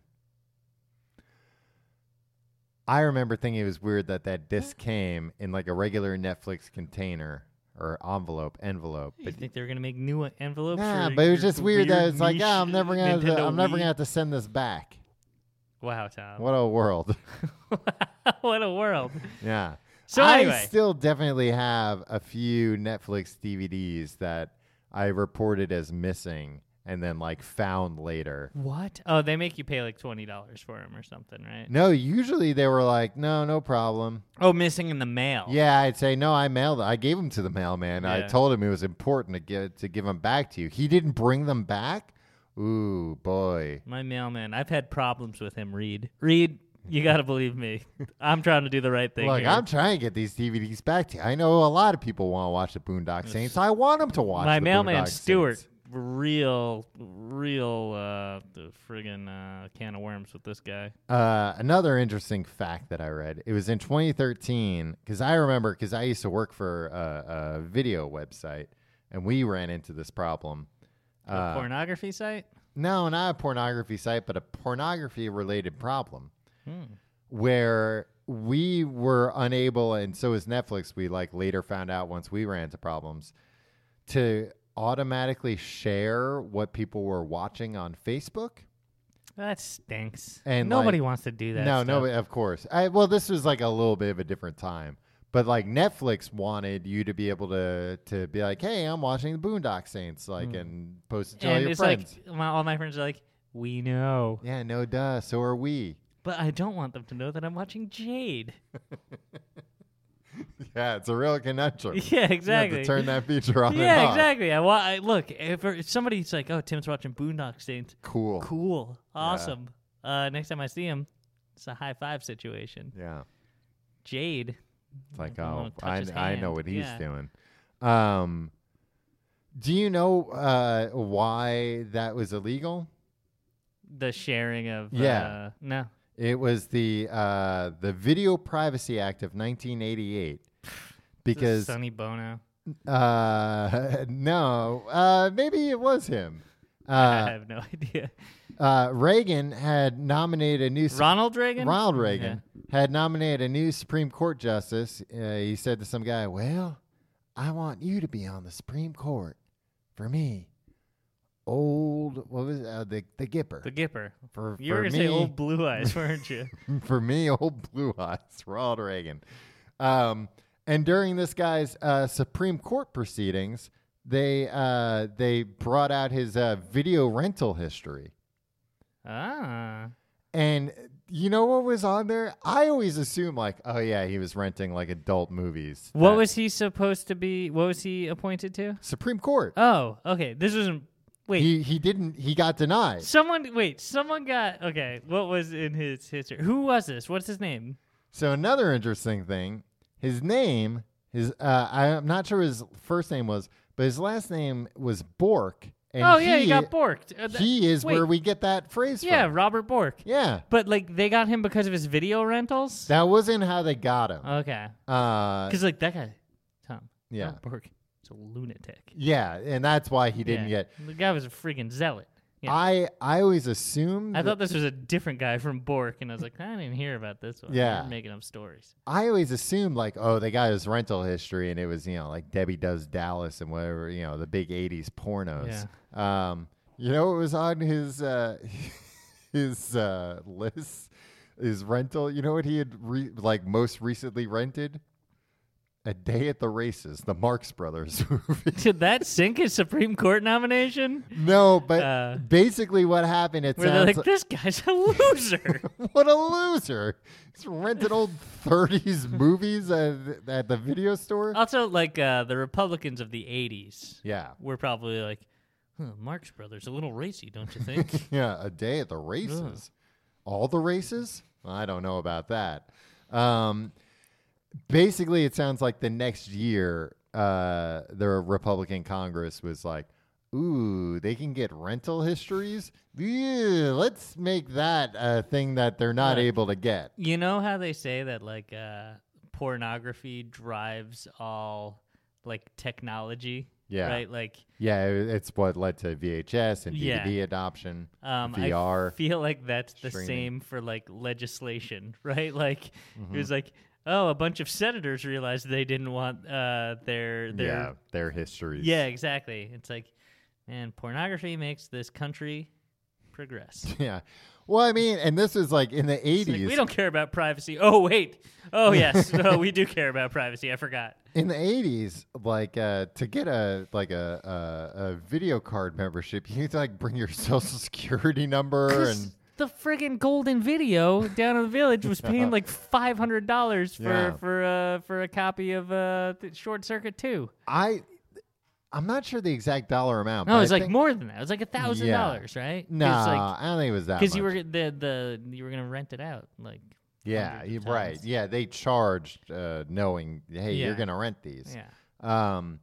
I remember thinking it was weird that that disc came in like a regular Netflix container or envelope, envelope. You But think they were gonna make new envelopes? nah, for but it was your just weird that weird it's like, niche oh, I'm never gonna, have to, Nintendo I'm never Wii? gonna have to send this back. Wow, Tom. What a world. What a world. Yeah. So I anyway. still definitely have a few Netflix D V Ds that I reported as missing and then like found later. What? Oh, they make you pay like twenty dollars for them or something, right? No, usually they were like, no, no problem. Oh, missing in the mail. Yeah, I'd say no. I mailed. I gave them to the mailman. I Yeah. told him it was important to give to give them back to you. He didn't bring them back. Ooh, boy. My mailman. I've had problems with him, Reed. Reed, you got to believe me. I'm trying to do the right thing Look, here. I'm trying to get these D V Ds back to you. I know a lot of people want to watch the Boondock Saints. I want them to watch My the mailman, Boondock Stuart, Saints. real, real uh, the friggin' uh, can of worms with this guy. Uh, another interesting fact that I read. It was in twenty thirteen because I remember because I used to work for a, a video website and we ran into this problem. A Uh, pornography site? No, not a pornography site, but a pornography related problem Hmm. where we were unable, and so is Netflix. We like later found out once we ran into problems to automatically share what people were watching on Facebook. That stinks. And nobody like, wants to do that. No, stuff. no, of course. I, well, this was like a little bit of a different time. But like Netflix wanted you to be able to to be like, hey, I'm watching the Boondock Saints, like, mm. and post it to and all your it's friends. like my, all my friends are like, we know. Yeah, no, duh. So are we. But I don't want them to know that I'm watching Jade. Yeah, it's a real conundrum. Yeah, exactly. You have to turn that feature on. Yeah, and off. exactly. I, wa- I look if, if somebody's like, oh, Tim's watching Boondock Saints. Cool. Cool. Awesome. Yeah. Uh, next time I see him, it's a high five situation. Yeah. Jade. It's like, I oh, I, his I know hand. what he's yeah. doing. Um, do you know uh, why that was illegal? The sharing of yeah. Uh, no. It was the uh, the Video Privacy Act of nineteen eighty-eight. Because Sonny Bono. Uh, no, uh, maybe it was him. Uh, I have no idea. Uh, Reagan had nominated a new Ronald Reagan. Ronald Reagan yeah. had nominated a new Supreme Court justice. Uh, he said to some guy, "Well, I want you to be on the Supreme Court for me." Old, what was it? Uh, the the Gipper? The Gipper. For you for were gonna me, say Old Blue Eyes, weren't you? For me, Old Blue Eyes, Ronald Reagan. Um, and during this guy's uh, Supreme Court proceedings, they uh, they brought out his uh, video rental history. Ah. And you know what was on there? I always assume like, oh yeah, he was renting like adult movies. What that- was he supposed to be? What was he appointed to? Supreme Court. Oh, okay. This wasn't. Wait. He he didn't. He got denied. Someone. Wait. Someone got. Okay. What was in his history? Who was this? What's his name? So another interesting thing, his name, his uh, I'm not sure his first name was, but his last name was Bork. And oh yeah, he, he got borked. Uh, th- he is wait. where we get that phrase Yeah, from. Robert Bork. Yeah. But like they got him because of his video rentals. That wasn't how they got him. Okay. Uh, Because like that guy, Tom. Yeah. Robert Bork is a lunatic. yeah, and that's why he didn't Yeah. get. The guy was a freaking zealot. Yeah. I I always assumed. I that- thought this was a different guy from Bork, and I was like, I didn't hear about this one. Yeah. They're making up stories. I always assumed like, oh, they got his rental history, and it was you know like Debbie Does Dallas and whatever you know the big eighties pornos. Um, you know what was on his uh, his uh, list? His rental. You know what he had re- like most recently rented? A Day at the Races, the Marx Brothers movie. Did that sink his Supreme Court nomination? No, but Uh, basically what happened, it Where they're sounds like, this guy's a loser. what a loser. He's rented old thirties movies at, at the video store. Also, like uh, the Republicans of the eighties Yeah. were probably like, huh, Marx Brothers, a little racy, don't you think? Yeah, A Day at the Races. All the races? I don't know about that. Um, basically, it sounds like the next year, uh, the Republican Congress was like, ooh, they can get rental histories? Yeah, let's make that a thing that they're not Look, able to get. You know how they say that like uh, pornography drives all like technology? Yeah. Right? Like, Yeah, it- it's what led to V H S and D V D Yeah. adoption, um, V R. I feel like that's the streaming. same for like legislation, right? Like, Mm-hmm. it was like, oh, a bunch of senators realized they didn't want uh, their their yeah, their histories. Yeah, exactly. It's like, man, pornography makes this country progress. Yeah. Well, I mean, and this is like in the It's eighties. like, we don't care about privacy. Oh, wait. Oh, yes. oh, we do care about privacy. I forgot. In the eighties, like uh, to get a like a, a a video card membership, you need to like bring your social security number and The friggin' Golden Video down in the village was paying like five hundred dollars for Yeah. for uh, for a copy of uh, th- Short Circuit two. I I'm not sure the exact dollar amount. No, but it was I like think, more than that. It was like a thousand Yeah. dollars, right? No, It's like, I don't think it was that. because you much. were the the you were gonna rent it out, like yeah, hundreds of you, right. times. Yeah, they charged uh, knowing, hey, you're Yeah. gonna rent these. yeah. Um,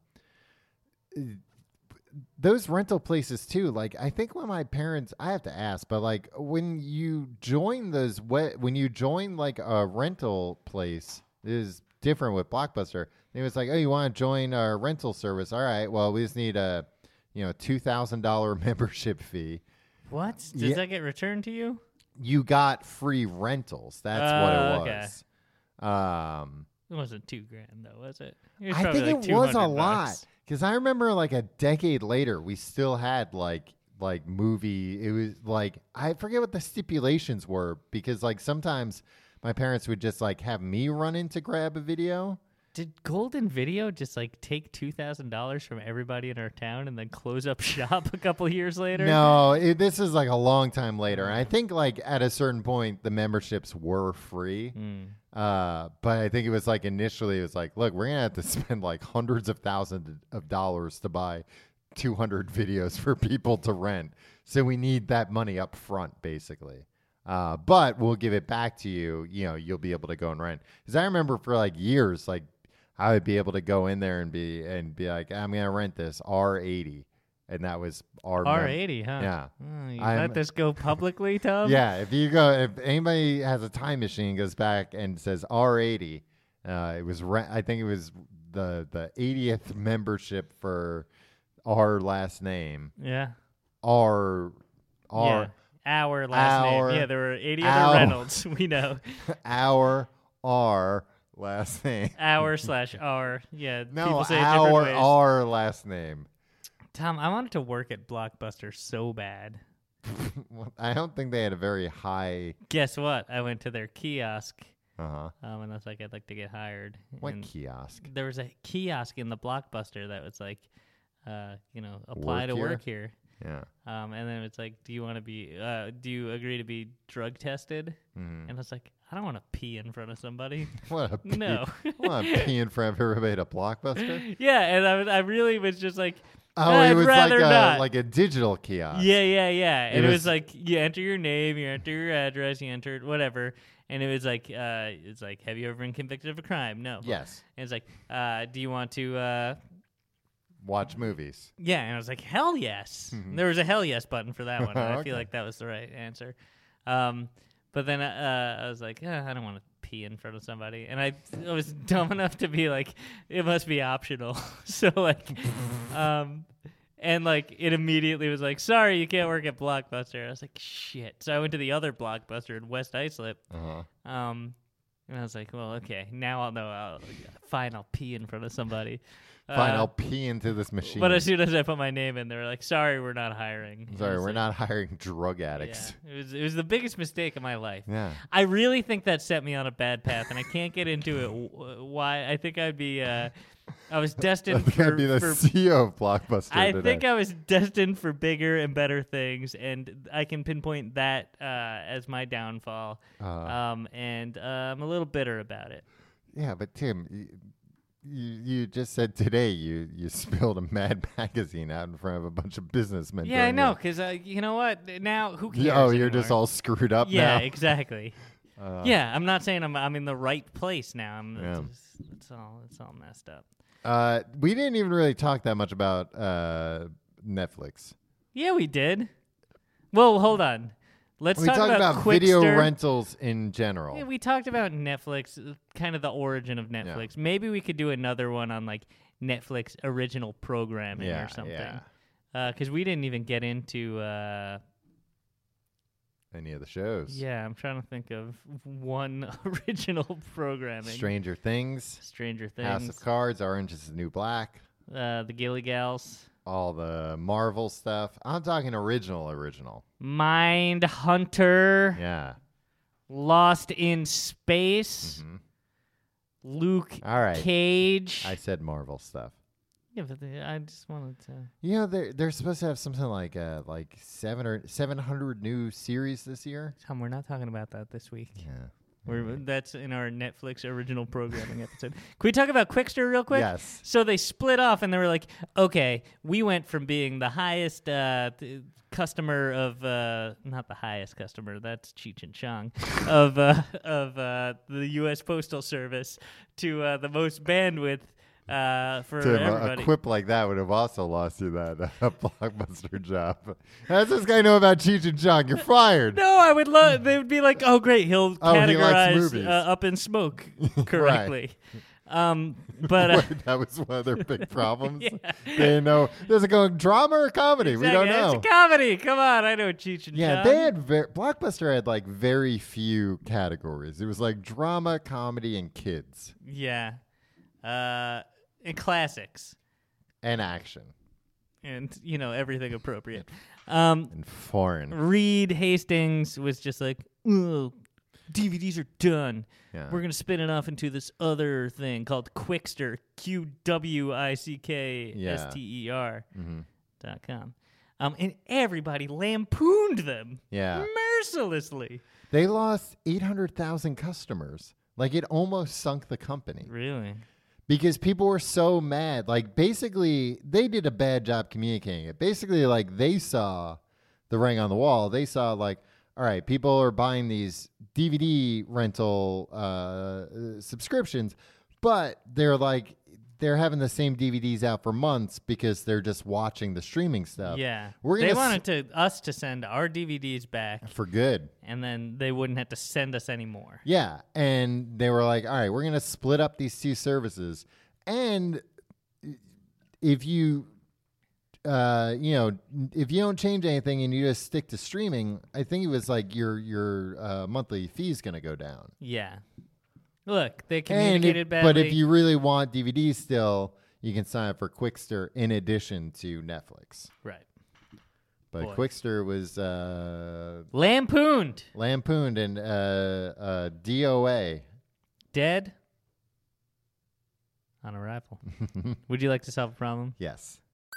those rental places too. Like, I think when my parents, I have to ask, but like when you join those, we- when you join like a rental place, it is different with Blockbuster. It was like, oh, you want to join our rental service? All right. Well, we just need a, you know, two thousand dollar membership fee. What does Yeah. that get returned to you? You got free rentals. That's what Oh, it okay. was. Um, It wasn't two grand though, was it? It was I probably think like it was a two hundred lot bucks. because I remember like a decade later, we still had like like movie. It was like I forget what the stipulations were because like sometimes my parents would just like have me run in to grab a video. Did Golden Video just like take two thousand dollars from everybody in our town and then close up shop a couple years later? No, it, this is like a long time later. And I think like at a certain point, the memberships were free. Mm. Uh, but I think it was like initially it was like, look, we're going to have to spend like hundreds of thousands of dollars to buy two hundred videos for people to rent. So we need that money up front, basically. Uh, but we'll give it back to you. You know, you'll be able to go and rent. Because I remember for like years, like I would be able to go in there and be and be like, I'm going to rent this R eighty. And that was our R eighty, huh? Yeah. Oh, you I'm- let this go publicly, Tom? Yeah, if you go, if anybody has a time machine, goes back and says R eighty, uh, it was re- I think it was the the eightieth membership for our last name. Yeah. R R yeah. Our last our- name. Yeah, there were eighty our- other Reynolds. We know. our R last name. Our slash R. Yeah. No, people say it different our ways. our last name. Tom, I wanted to work at Blockbuster so bad. I don't think they had a very high. Guess what? I went to their kiosk, Uh huh. um, and I was like, I'd like to get hired. What and kiosk? there was a kiosk in the Blockbuster that was like, uh, you know, apply Work to here? work here. Yeah. Um, and then it's like, do you want to be, uh, do you agree to be drug tested? Mhm. And I was like, I don't want to pee in front of somebody. What a pee, No. what a pee in front of everybody at a Blockbuster. Yeah, and I, was, I really was just like, Oh, I'd it was like rather a not. like a digital kiosk. yeah, yeah, yeah. And It it was, was- like, you enter your name, you enter your address, you enter whatever. And it was like, uh, it's like, have you ever been convicted of a crime? No. Yes. And it's like, uh, do you want to, uh, Watch movies. yeah. And I was like, hell yes. There was a hell yes button for that one. And I Okay. feel like that was the right answer. Um, but then uh, I was like, uh, I don't want to pee in front of somebody. And I, I was dumb enough to be like, it must be optional. So like, um, and like it immediately was like, sorry, you can't work at Blockbuster. I was like, shit. So I went to the other Blockbuster in West Islip. Uh-huh. Um, and I was like, well, okay, now I'll know. I'll, fine, I'll pee in front of somebody. Fine, Uh, I'll pee into this machine. But as soon as I put my name in, they were like, sorry, we're not hiring. And I Sorry, was we're like, not hiring drug addicts. Yeah, it was it was the biggest mistake of my life. Yeah. I really think that set me on a bad path, and I can't get into it. w- Why? I think I'd be. Uh, I was I destined think for. I'd be the for C E O of Blockbuster I today. think I was destined for bigger and better things, and I can pinpoint that uh, as my downfall. Uh, Um, and uh, I'm a little bitter about it. yeah, but Tim, you, you you just said today you, you spilled a Mad magazine out in front of a bunch of businessmen. Yeah, I during know, your- because uh, you know what? Now who cares? Yeah, oh, you're just anymore? all screwed up Yeah, now. exactly. Uh, Yeah, I'm not saying I'm I'm in the right place now. I'm Yeah. it's, it's all it's all messed up. Uh, we didn't even really talk that much about uh, Netflix. Yeah, we did. Well, hold on. Let's we talk talked about, about Quickster. video rentals in general. Yeah, we talked about Netflix, uh, kind of the origin of Netflix. Maybe we could do another one on like Netflix original programming Yeah, or something. yeah. Because we didn't even get into. Uh, Any of the shows. yeah, I'm trying to think of one original programming. Stranger Things, Stranger Things. House of Cards, Orange is the New Black, uh, the Gilly Gals. all the Marvel stuff. I'm talking original, original. Mind Hunter. Yeah. Lost in Space. Mhm. Luke All right. Cage. I said Marvel stuff. yeah, but the, I just wanted to. You know, they're they're supposed to have something like uh like seven or seven hundred new series this year. Tom, we're not talking about that this week. Yeah. We're, that's in our Netflix original programming episode. Can we talk about Quickster real quick? Yes. So they split off, and they were like, "Okay, we went from being the highest uh, th- customer of uh, not the highest customer, that's Cheech and Chong, of uh, of uh, the U S Postal Service to uh, the most bandwidth uh, for Tim, a, everybody." a quip like that would have also lost you that uh, Blockbuster job. How does this guy know about Cheech and Chong? You're fired. No, I would love. They would be like, "Oh, great, he'll Oh, he likes categorize movies. uh, Up in Smoke correctly." Um, but uh, that was one of their big problems. Yeah. They didn't know. Does it go drama or comedy? exactly, We don't know. It's a comedy. Come on, I know Cheech and Yeah, Chong. they had ver- Blockbuster had like very few categories. It was like drama, comedy, and kids Yeah. Uh, and classics. and action And, you know, everything appropriate. Um, and foreign. Reed Hastings was just like, oh, D V Ds are done. Yeah. We're going to spin it off into this other thing called Quickster, Q W I C K S T E R Mhm. dot com. Um, and everybody lampooned them Yeah. mercilessly. They lost eight hundred thousand customers. Like it almost sunk the company. Really? Because people were so mad. Like, basically, they did a bad job communicating it. Basically, like, they saw the writing on the wall. They saw, like, all right, people are buying these D V D rental uh, subscriptions, but they're, like, they're having the same D V Ds out for months because they're just watching the streaming stuff. Yeah. We're they gonna wanted to us to send our D V Ds back, For good. and then they wouldn't have to send us any more. Yeah, and they were like, all right, we're going to split up these two services. And if you, uh, you know, if you don't change anything and you just stick to streaming, I think it was like your your uh, monthly fee is going to go down. Yeah. Look, they And communicated if, badly. but if you really want D V Ds still, you can sign up for Quickster in addition to Netflix. Right. But Boy. Quickster was uh, Lampooned. lampooned and uh, uh, D O A. Dead on arrival. Would you like to solve a problem? Yes.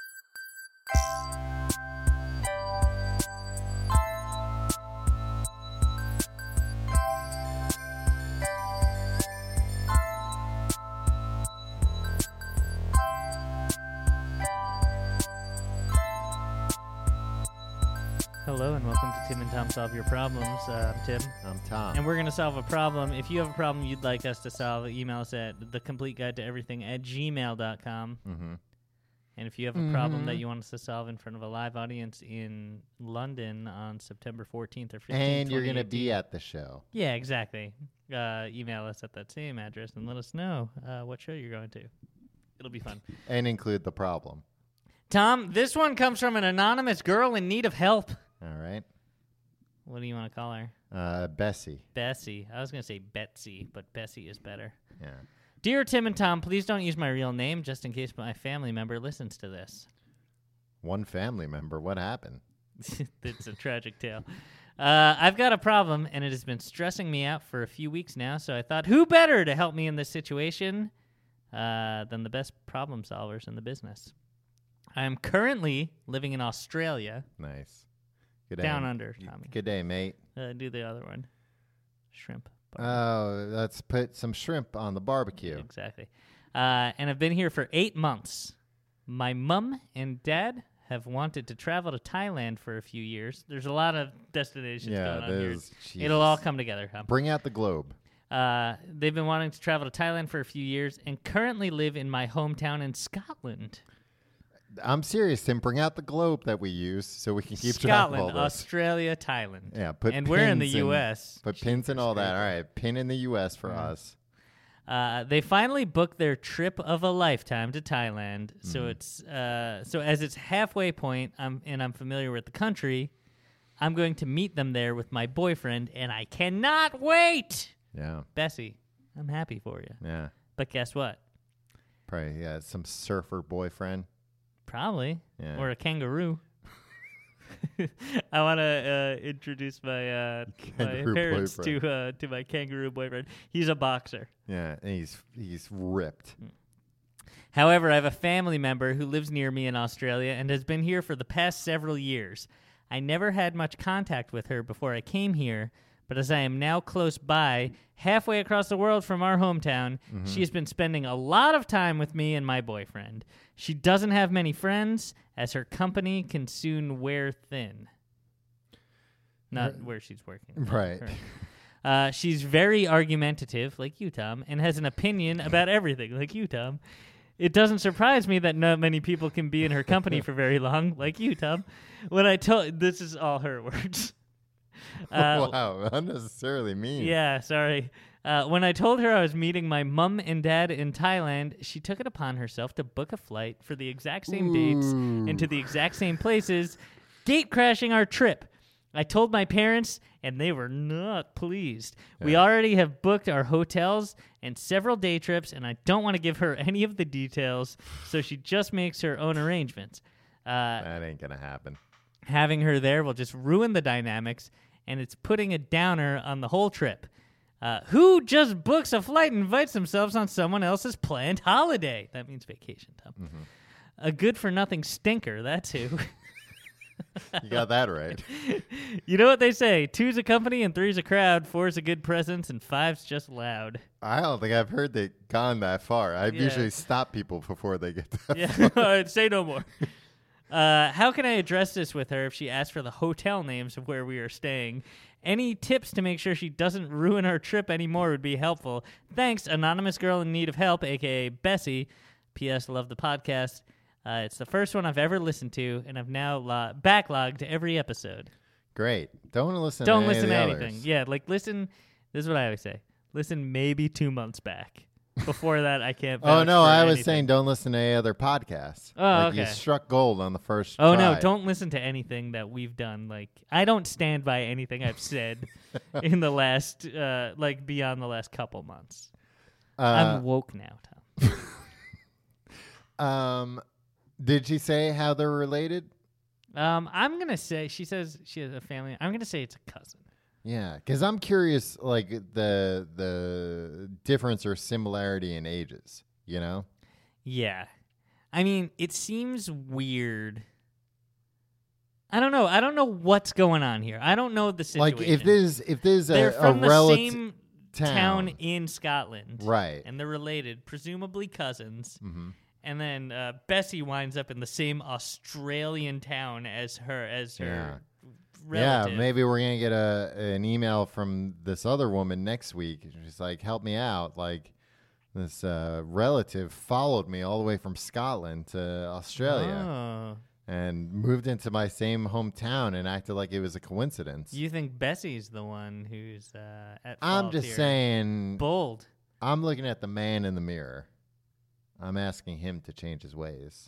Hello and welcome to Tim and Tom Solve Your Problems. Uh, I'm Tim. I'm Tom. And we're going to solve a problem. If you have a problem you'd like us to solve, email us at the complete guide to everything at gmail dot com. mm-hmm. And if you have a problem that you want us to solve in front of a live audience in London on September fourteenth or fifteenth, And you're going to twenty eighteen. be at the show. Yeah, exactly. Uh, email us at that same address and let us know uh, what show you're going to. It'll be fun. And include the problem. Tom, this one comes from an anonymous girl in need of help. All right. What do you want to call her? Uh, Bessie. Bessie. I was going to say Betsy, but Bessie is better. Yeah. Dear Tim and Tom, please don't use my real name just in case my family member listens to this. One family member. What happened? It's a tragic tale. Uh, I've got a problem, and it has been stressing me out for a few weeks now, so I thought, who better to help me in this situation uh, than the best problem solvers in the business? I am currently living in Australia. Nice. Good Down day. under, Tommy. Good day, mate. Uh, do the other one. Shrimp. Oh, let's put some shrimp on the barbecue. Exactly. Uh, and I've been here for eight months. My mum and dad have wanted to travel to Thailand for a few years. There's a lot of destinations Yeah, going on here. there's- It'll all Jesus. come together. Huh? Bring out the globe. Uh, they've been wanting to travel to Thailand for a few years and currently live in my hometown in Scotland. I'm serious, Tim. Bring out the globe that we use so we can keep track Scotland, of all this. Australia, Thailand. Yeah, put and we're in the pins U S. Put pins and all that. Jeepers All right, pin in the U S for us. Uh, they finally booked their trip of a lifetime to Thailand. So Mm-hmm. it's uh, so as its halfway point, I'm and I'm familiar with the country. I'm going to meet them there with my boyfriend, and I cannot wait. Yeah, Bessie, I'm happy for you, yeah. but guess what? Probably yeah, some surfer boyfriend. Probably Yeah. or a kangaroo. I want to uh, introduce my uh, my Kangaroo parents boyfriend. to uh, to my kangaroo boyfriend. He's a boxer. Yeah, and he's he's ripped. However, I have a family member who lives near me in Australia and has been here for the past several years. I never had much contact with her before I came here, but as I am now close by, halfway across the world from our hometown, she has been spending a lot of time with me and my boyfriend. She doesn't have many friends, as her company can soon wear thin. Not where she's working. Right. Her. Uh, she's very argumentative, like you, Tom, and has an opinion about everything, like you, Tom. It doesn't surprise me that not many people can be in her company for very long, like you, Tom. When I told, this is all her words. Uh, wow, unnecessarily mean. Yeah, sorry. Uh, when I told her I was meeting my mum and dad in Thailand, she took it upon herself to book a flight for the exact same dates and to the exact same places, gate crashing our trip. I told my parents, and they were not pleased. Yeah. We already have booked our hotels and several day trips, and I don't want to give her any of the details, so she just makes her own arrangements. Uh, that ain't going to happen. Having her there will just ruin the dynamics, and it's putting a downer on the whole trip. Uh, who just books a flight and invites themselves on someone else's planned holiday? That means vacation, Tom. Mm-hmm. A good-for-nothing stinker, that too. You got that right. You know what they say, two's a company and three's a crowd, four's a good presence, and five's just loud. I don't think I've heard they gone that far. I Yeah. usually stop people before they get that Yeah. far. All right, say no more. Uh, how can I address this with her if she asks for the hotel names of where we are staying? Any tips to make sure she doesn't ruin our trip anymore would be helpful. Thanks, anonymous girl in need of help, a k a. Bessie. P S. Love the podcast. Uh, it's the first one I've ever listened to, and I've now lo- backlogged every episode. Great. Don't listen Don't to listen to any anything. others. Yeah, like listen. This is what I always say. Listen maybe two months back. Before that, I can't Oh, vouch no, for I was anything. saying don't listen to any other podcasts. Oh, like okay. You struck gold on the first Oh, try. no, don't listen to anything that we've done. Like, I don't stand by anything I've said in the last, uh, like, beyond the last couple months. Uh, I'm woke now, Tom. um, did she say how they're related? Um, I'm going to say, she says she has a family. I'm going to say it's a cousin. Yeah, because I'm curious, like, the the difference or similarity in ages, you know? Yeah. I mean, it seems weird. I don't know. I don't know what's going on here. I don't know the situation. Like, if there's, if there's They're a, from a the relative same town. town in Scotland. Right. And they're related, presumably cousins. Mm-hmm. And then uh, Bessie winds up in the same Australian town as her, as her Yeah. relative. Yeah, maybe we're gonna get a an email from this other woman next week. She's like, "Help me out!" Like this uh, relative followed me all the way from Scotland to Australia Oh. and moved into my same hometown and acted like it was a coincidence. You think Bessie's the one who's uh, at I'm fault just here. saying. Bold. I'm looking at the man in the mirror. I'm asking him to change his ways.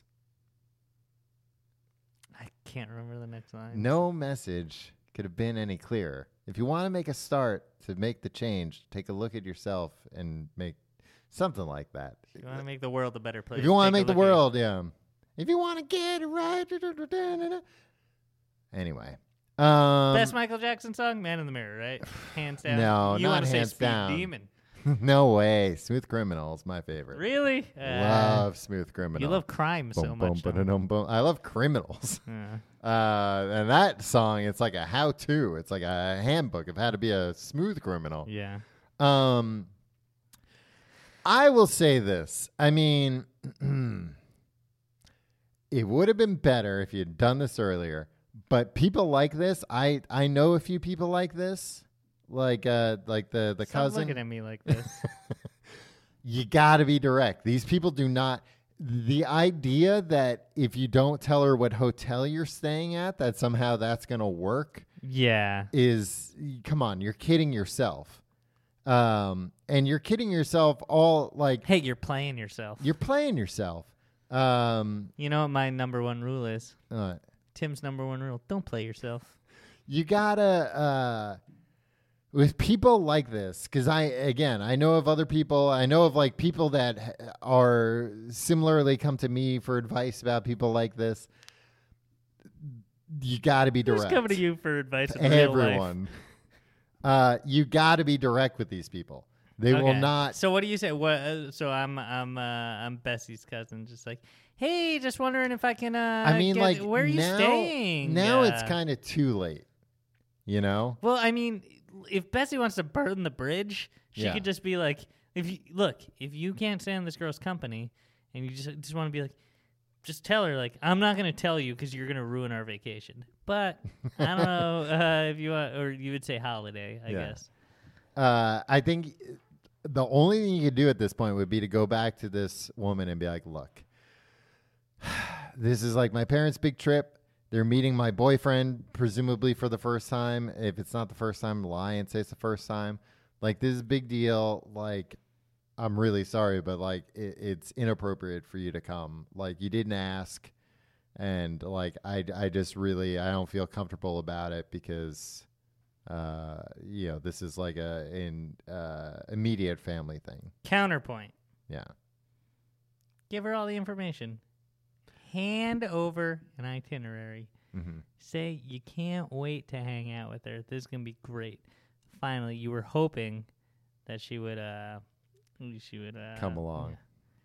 I can't remember the next line. No message could have been any clearer. If you want to make a start to make the change, take a look at yourself and make something like that. If you want to make the world a better place. If you want to take a make the look at- world, yeah. If you want to get it right. da, da, da, da, da, da. Anyway. Um, Best Michael Jackson song, Man in the Mirror, right? Hands down. No, you not wanna say hands Speed down. Demon. no way. Smooth Criminal is my favorite. Really? Uh, Love Smooth Criminal. You love crime so Boom, much. boom, don't you? ba-da-dum, boom. I love criminals. Yeah. Uh, and that song, it's like a how-to. It's like a handbook of how to be a smooth criminal. Yeah. Um, I will say this. I mean, it would have been better if you'd done this earlier. But people like this. I I know a few people like this. Like uh, like the the Stop cousin. looking at me like this. You got to be direct. These people do not. The idea that if you don't tell her what hotel you're staying at, that somehow that's going to work Yeah. is, come on, you're kidding yourself. Um, and you're kidding yourself all like, Hey, you're playing yourself. you're playing yourself. Um, You know what my number one rule is? uh, Tim's number one rule. Don't play yourself. you gotta, uh, with people like this, because I, again, I know of other people, I know of like people that h- are similarly come to me for advice about people like this. You got to be direct. Who's coming to you for advice in real life? Everyone. Uh, you got to be direct with these people. They will Okay. not. So what do you say? What? Uh, so I'm I'm uh, I'm Bessie's cousin. Just like, hey, just wondering if I can. Uh, I mean, get- like, where are you now, staying? Now Uh, it's kind of too late. You know? Well, I mean, if Bessie wants to burn the bridge, she Yeah. could just be like, if you look, if you can't stand this girl's company, and you just just want to be like, just tell her like, I'm not going to tell you because you're going to ruin our vacation. But I don't know uh, if you want, or you would say holiday, I Yeah. guess. Uh, I think the only thing you could do at this point would be to go back to this woman and be like, look, this is like my parents' big trip. They're meeting my boyfriend, presumably for the first time. If it's not the first time, lie and say it's the first time. Like, this is a big deal. Like, I'm really sorry, but, like, it, it's inappropriate for you to come. Like, you didn't ask. And, like, I, I just really, I don't feel comfortable about it because, uh, you know, this is like a an uh, immediate family thing. Counterpoint. Yeah. Give her all the information. Hand over an itinerary. Mm-hmm. Say you can't wait to hang out with her. This is going to be great. Finally, you were hoping that she would, uh, she would, uh, Come along.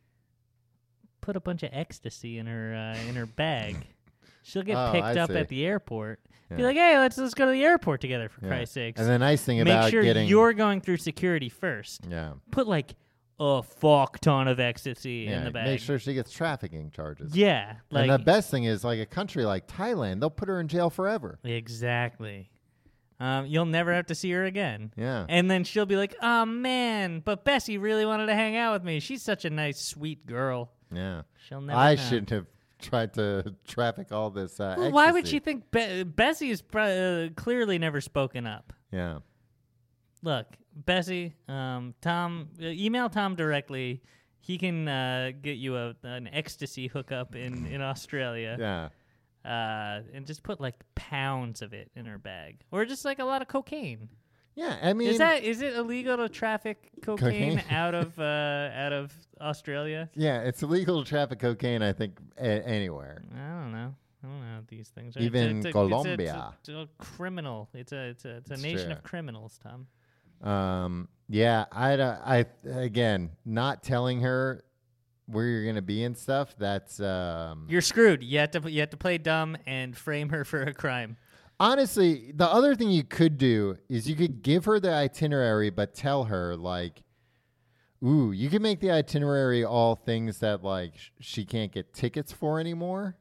put a bunch of ecstasy in her, uh, in her bag. She'll get Oh, picked I up see. at the airport. Be Yeah. like, hey, let's let's go to the airport together for Yeah. Christ's sakes. And the nice thing Make about sure getting you're going through security first. yeah, Put like a fuck ton of ecstasy yeah, in the bag. make sure she gets trafficking charges. Yeah, like and the best thing is, like a country like Thailand, they'll put her in jail forever. exactly. Um, you'll never have to see her again. Yeah. And then she'll be like, oh, man, but Bessie really wanted to hang out with me. She's such a nice, sweet girl. Yeah. She'll never I know. shouldn't have tried to traffic all this. Uh, Well, why would ecstasy. she think Be- Bessie is pr- uh, clearly never spoken up? Yeah. Look, Bessie, um, Tom, uh, email Tom directly. He can uh, get you a an ecstasy hookup in, in Australia. Yeah. Uh, and just put like pounds of it in her bag, or just like a lot of cocaine. Yeah. I mean, Is that is it illegal to traffic cocaine, Cocaine? out of uh, out of Australia? yeah, it's illegal to traffic cocaine, I think, a- anywhere. I don't know. I don't know these things. are. Even it's a, it's a, Colombia. It's a, it's a criminal. It's a it's a it's a It's nation true. of criminals, Tom. Um, yeah, I, I, again, not telling her where you're going to be and stuff, that's, um, You're screwed. You have to you have to play dumb and frame her for a crime. honestly, the other thing you could do is you could give her the itinerary, but tell her, like, ooh, you could make the itinerary all things that, like, sh- she can't get tickets for anymore.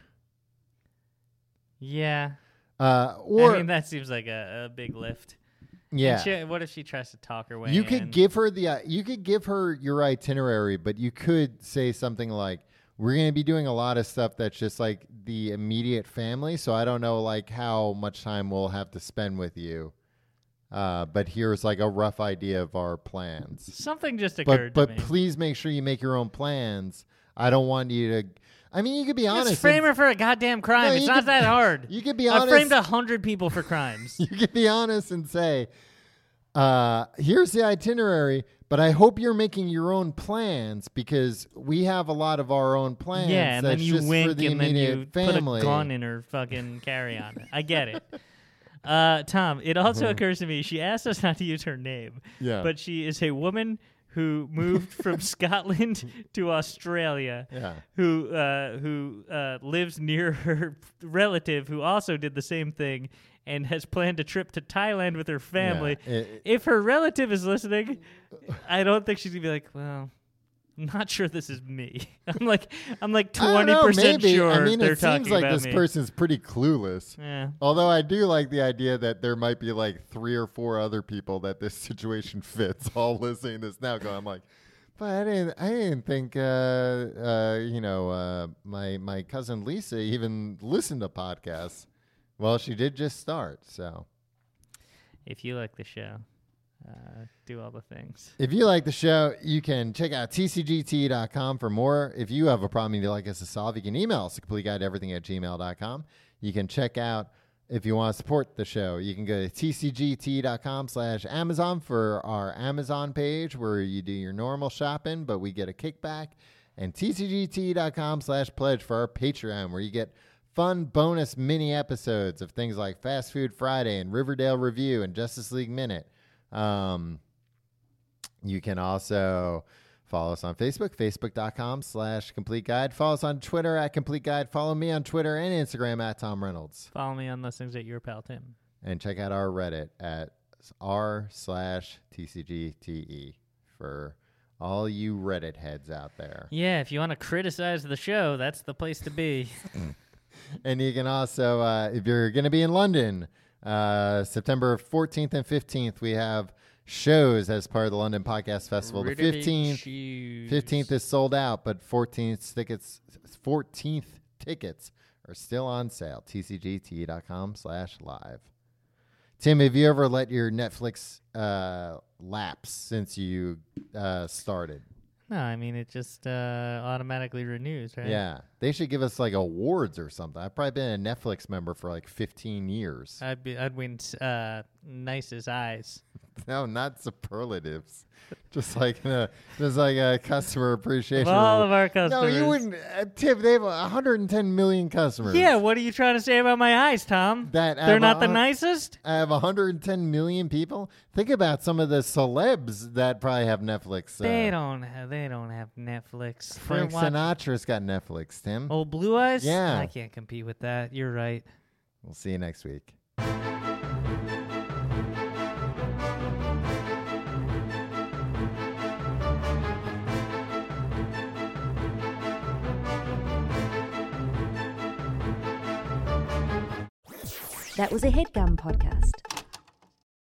Yeah. Uh, or, I mean, that seems like a, a big lift. yeah. And she- what if she tries to talk her way You in? could give her the uh, you could give her your itinerary, but you could say something like, "We're going to be doing a lot of stuff that's just like the immediate family, so I don't know like how much time we'll have to spend with you. Uh, but here's like a rough idea of our plans. Something just But occurred but to me. please make sure you make your own plans. I don't want you to. I mean, you could be honest. Just frame and- her for a goddamn crime. No, it's you not could- that hard. You could be I've honest. framed a hundred people for crimes. You could be honest and say, uh, here's the itinerary, but I hope you're making your own plans because we have a lot of our own plans. Yeah, and then that's you just for wink the and then immediate you family. put a gun in her fucking carry-on. I get it. Uh, Tom, it also occurs to me, she asked us not to use her name, Yeah. but she is a woman who moved from Scotland to Australia, Yeah. who uh, who uh, lives near her relative who also did the same thing and has planned a trip to Thailand with her family. Yeah, it- If her relative is listening, I don't think she's gonna be like, well, I'm not sure this is me. I'm like, I'm like I don't twenty know, percent maybe. sure I mean, they're it talking seems like about this me. person's pretty clueless. Yeah. Although I do like the idea that there might be like three or four other people that this situation fits, all listening to this now, going, I'm like, but I didn't, I didn't think, uh, uh, you know, uh, my my cousin Lisa even listened to podcasts. Well, she did just start, so. If you like the show, uh, do all the things. If you like the show, you can check out T C G T dot com for more. If you have a problem you'd like us to solve, you can email us, complete guide to everything at gmail dot com. You can check out, if you want to support the show, you can go to T C G T dot com slash Amazon for our Amazon page where you do your normal shopping, but we get a kickback. And T C G T dot com slash pledge for our Patreon where you get fun bonus mini episodes of things like Fast Food Friday and Riverdale Review and Justice League Minute. Um, you can also follow us on Facebook, facebook.com slash complete guide. Follow us on Twitter at complete guide. Follow me on Twitter and Instagram at Tom Reynolds. Follow me on those things at your pal Tim. And check out our Reddit at r slash TCGTE for all you Reddit heads out there. Yeah, if you want to criticize the show, that's the place to be. And you can also, uh, if you're going to be in London, uh, September fourteenth and fifteenth, we have shows as part of the London Podcast Festival. The fifteenth, fifteenth is sold out, but fourteenth tickets, fourteenth tickets are still on sale. T C G T dot com slash live. Tim, have you ever let your Netflix uh, lapse since you uh, started? No, I mean, it just uh, automatically renews, right? Yeah. They should give us like awards or something. I've probably been a Netflix member for like fifteen years. I'd be, I'd win uh, nicest eyes. No, not superlatives. Just like a, just like a customer appreciation. Of all award. of our No, customers. you wouldn't. Uh, Tim, they have one hundred ten million customers. Yeah, what are you trying to say about my eyes, Tom? That They're have not a- the nicest? I have one hundred ten million people. Think about some of the celebs that probably have Netflix. Uh, They don't have. They don't have Netflix. They're Frank watch- Sinatra's got Netflix, Tim. Oh, Blue Eyes? Yeah. I can't compete with that. You're right. We'll see you next week. That was a HeadGum podcast.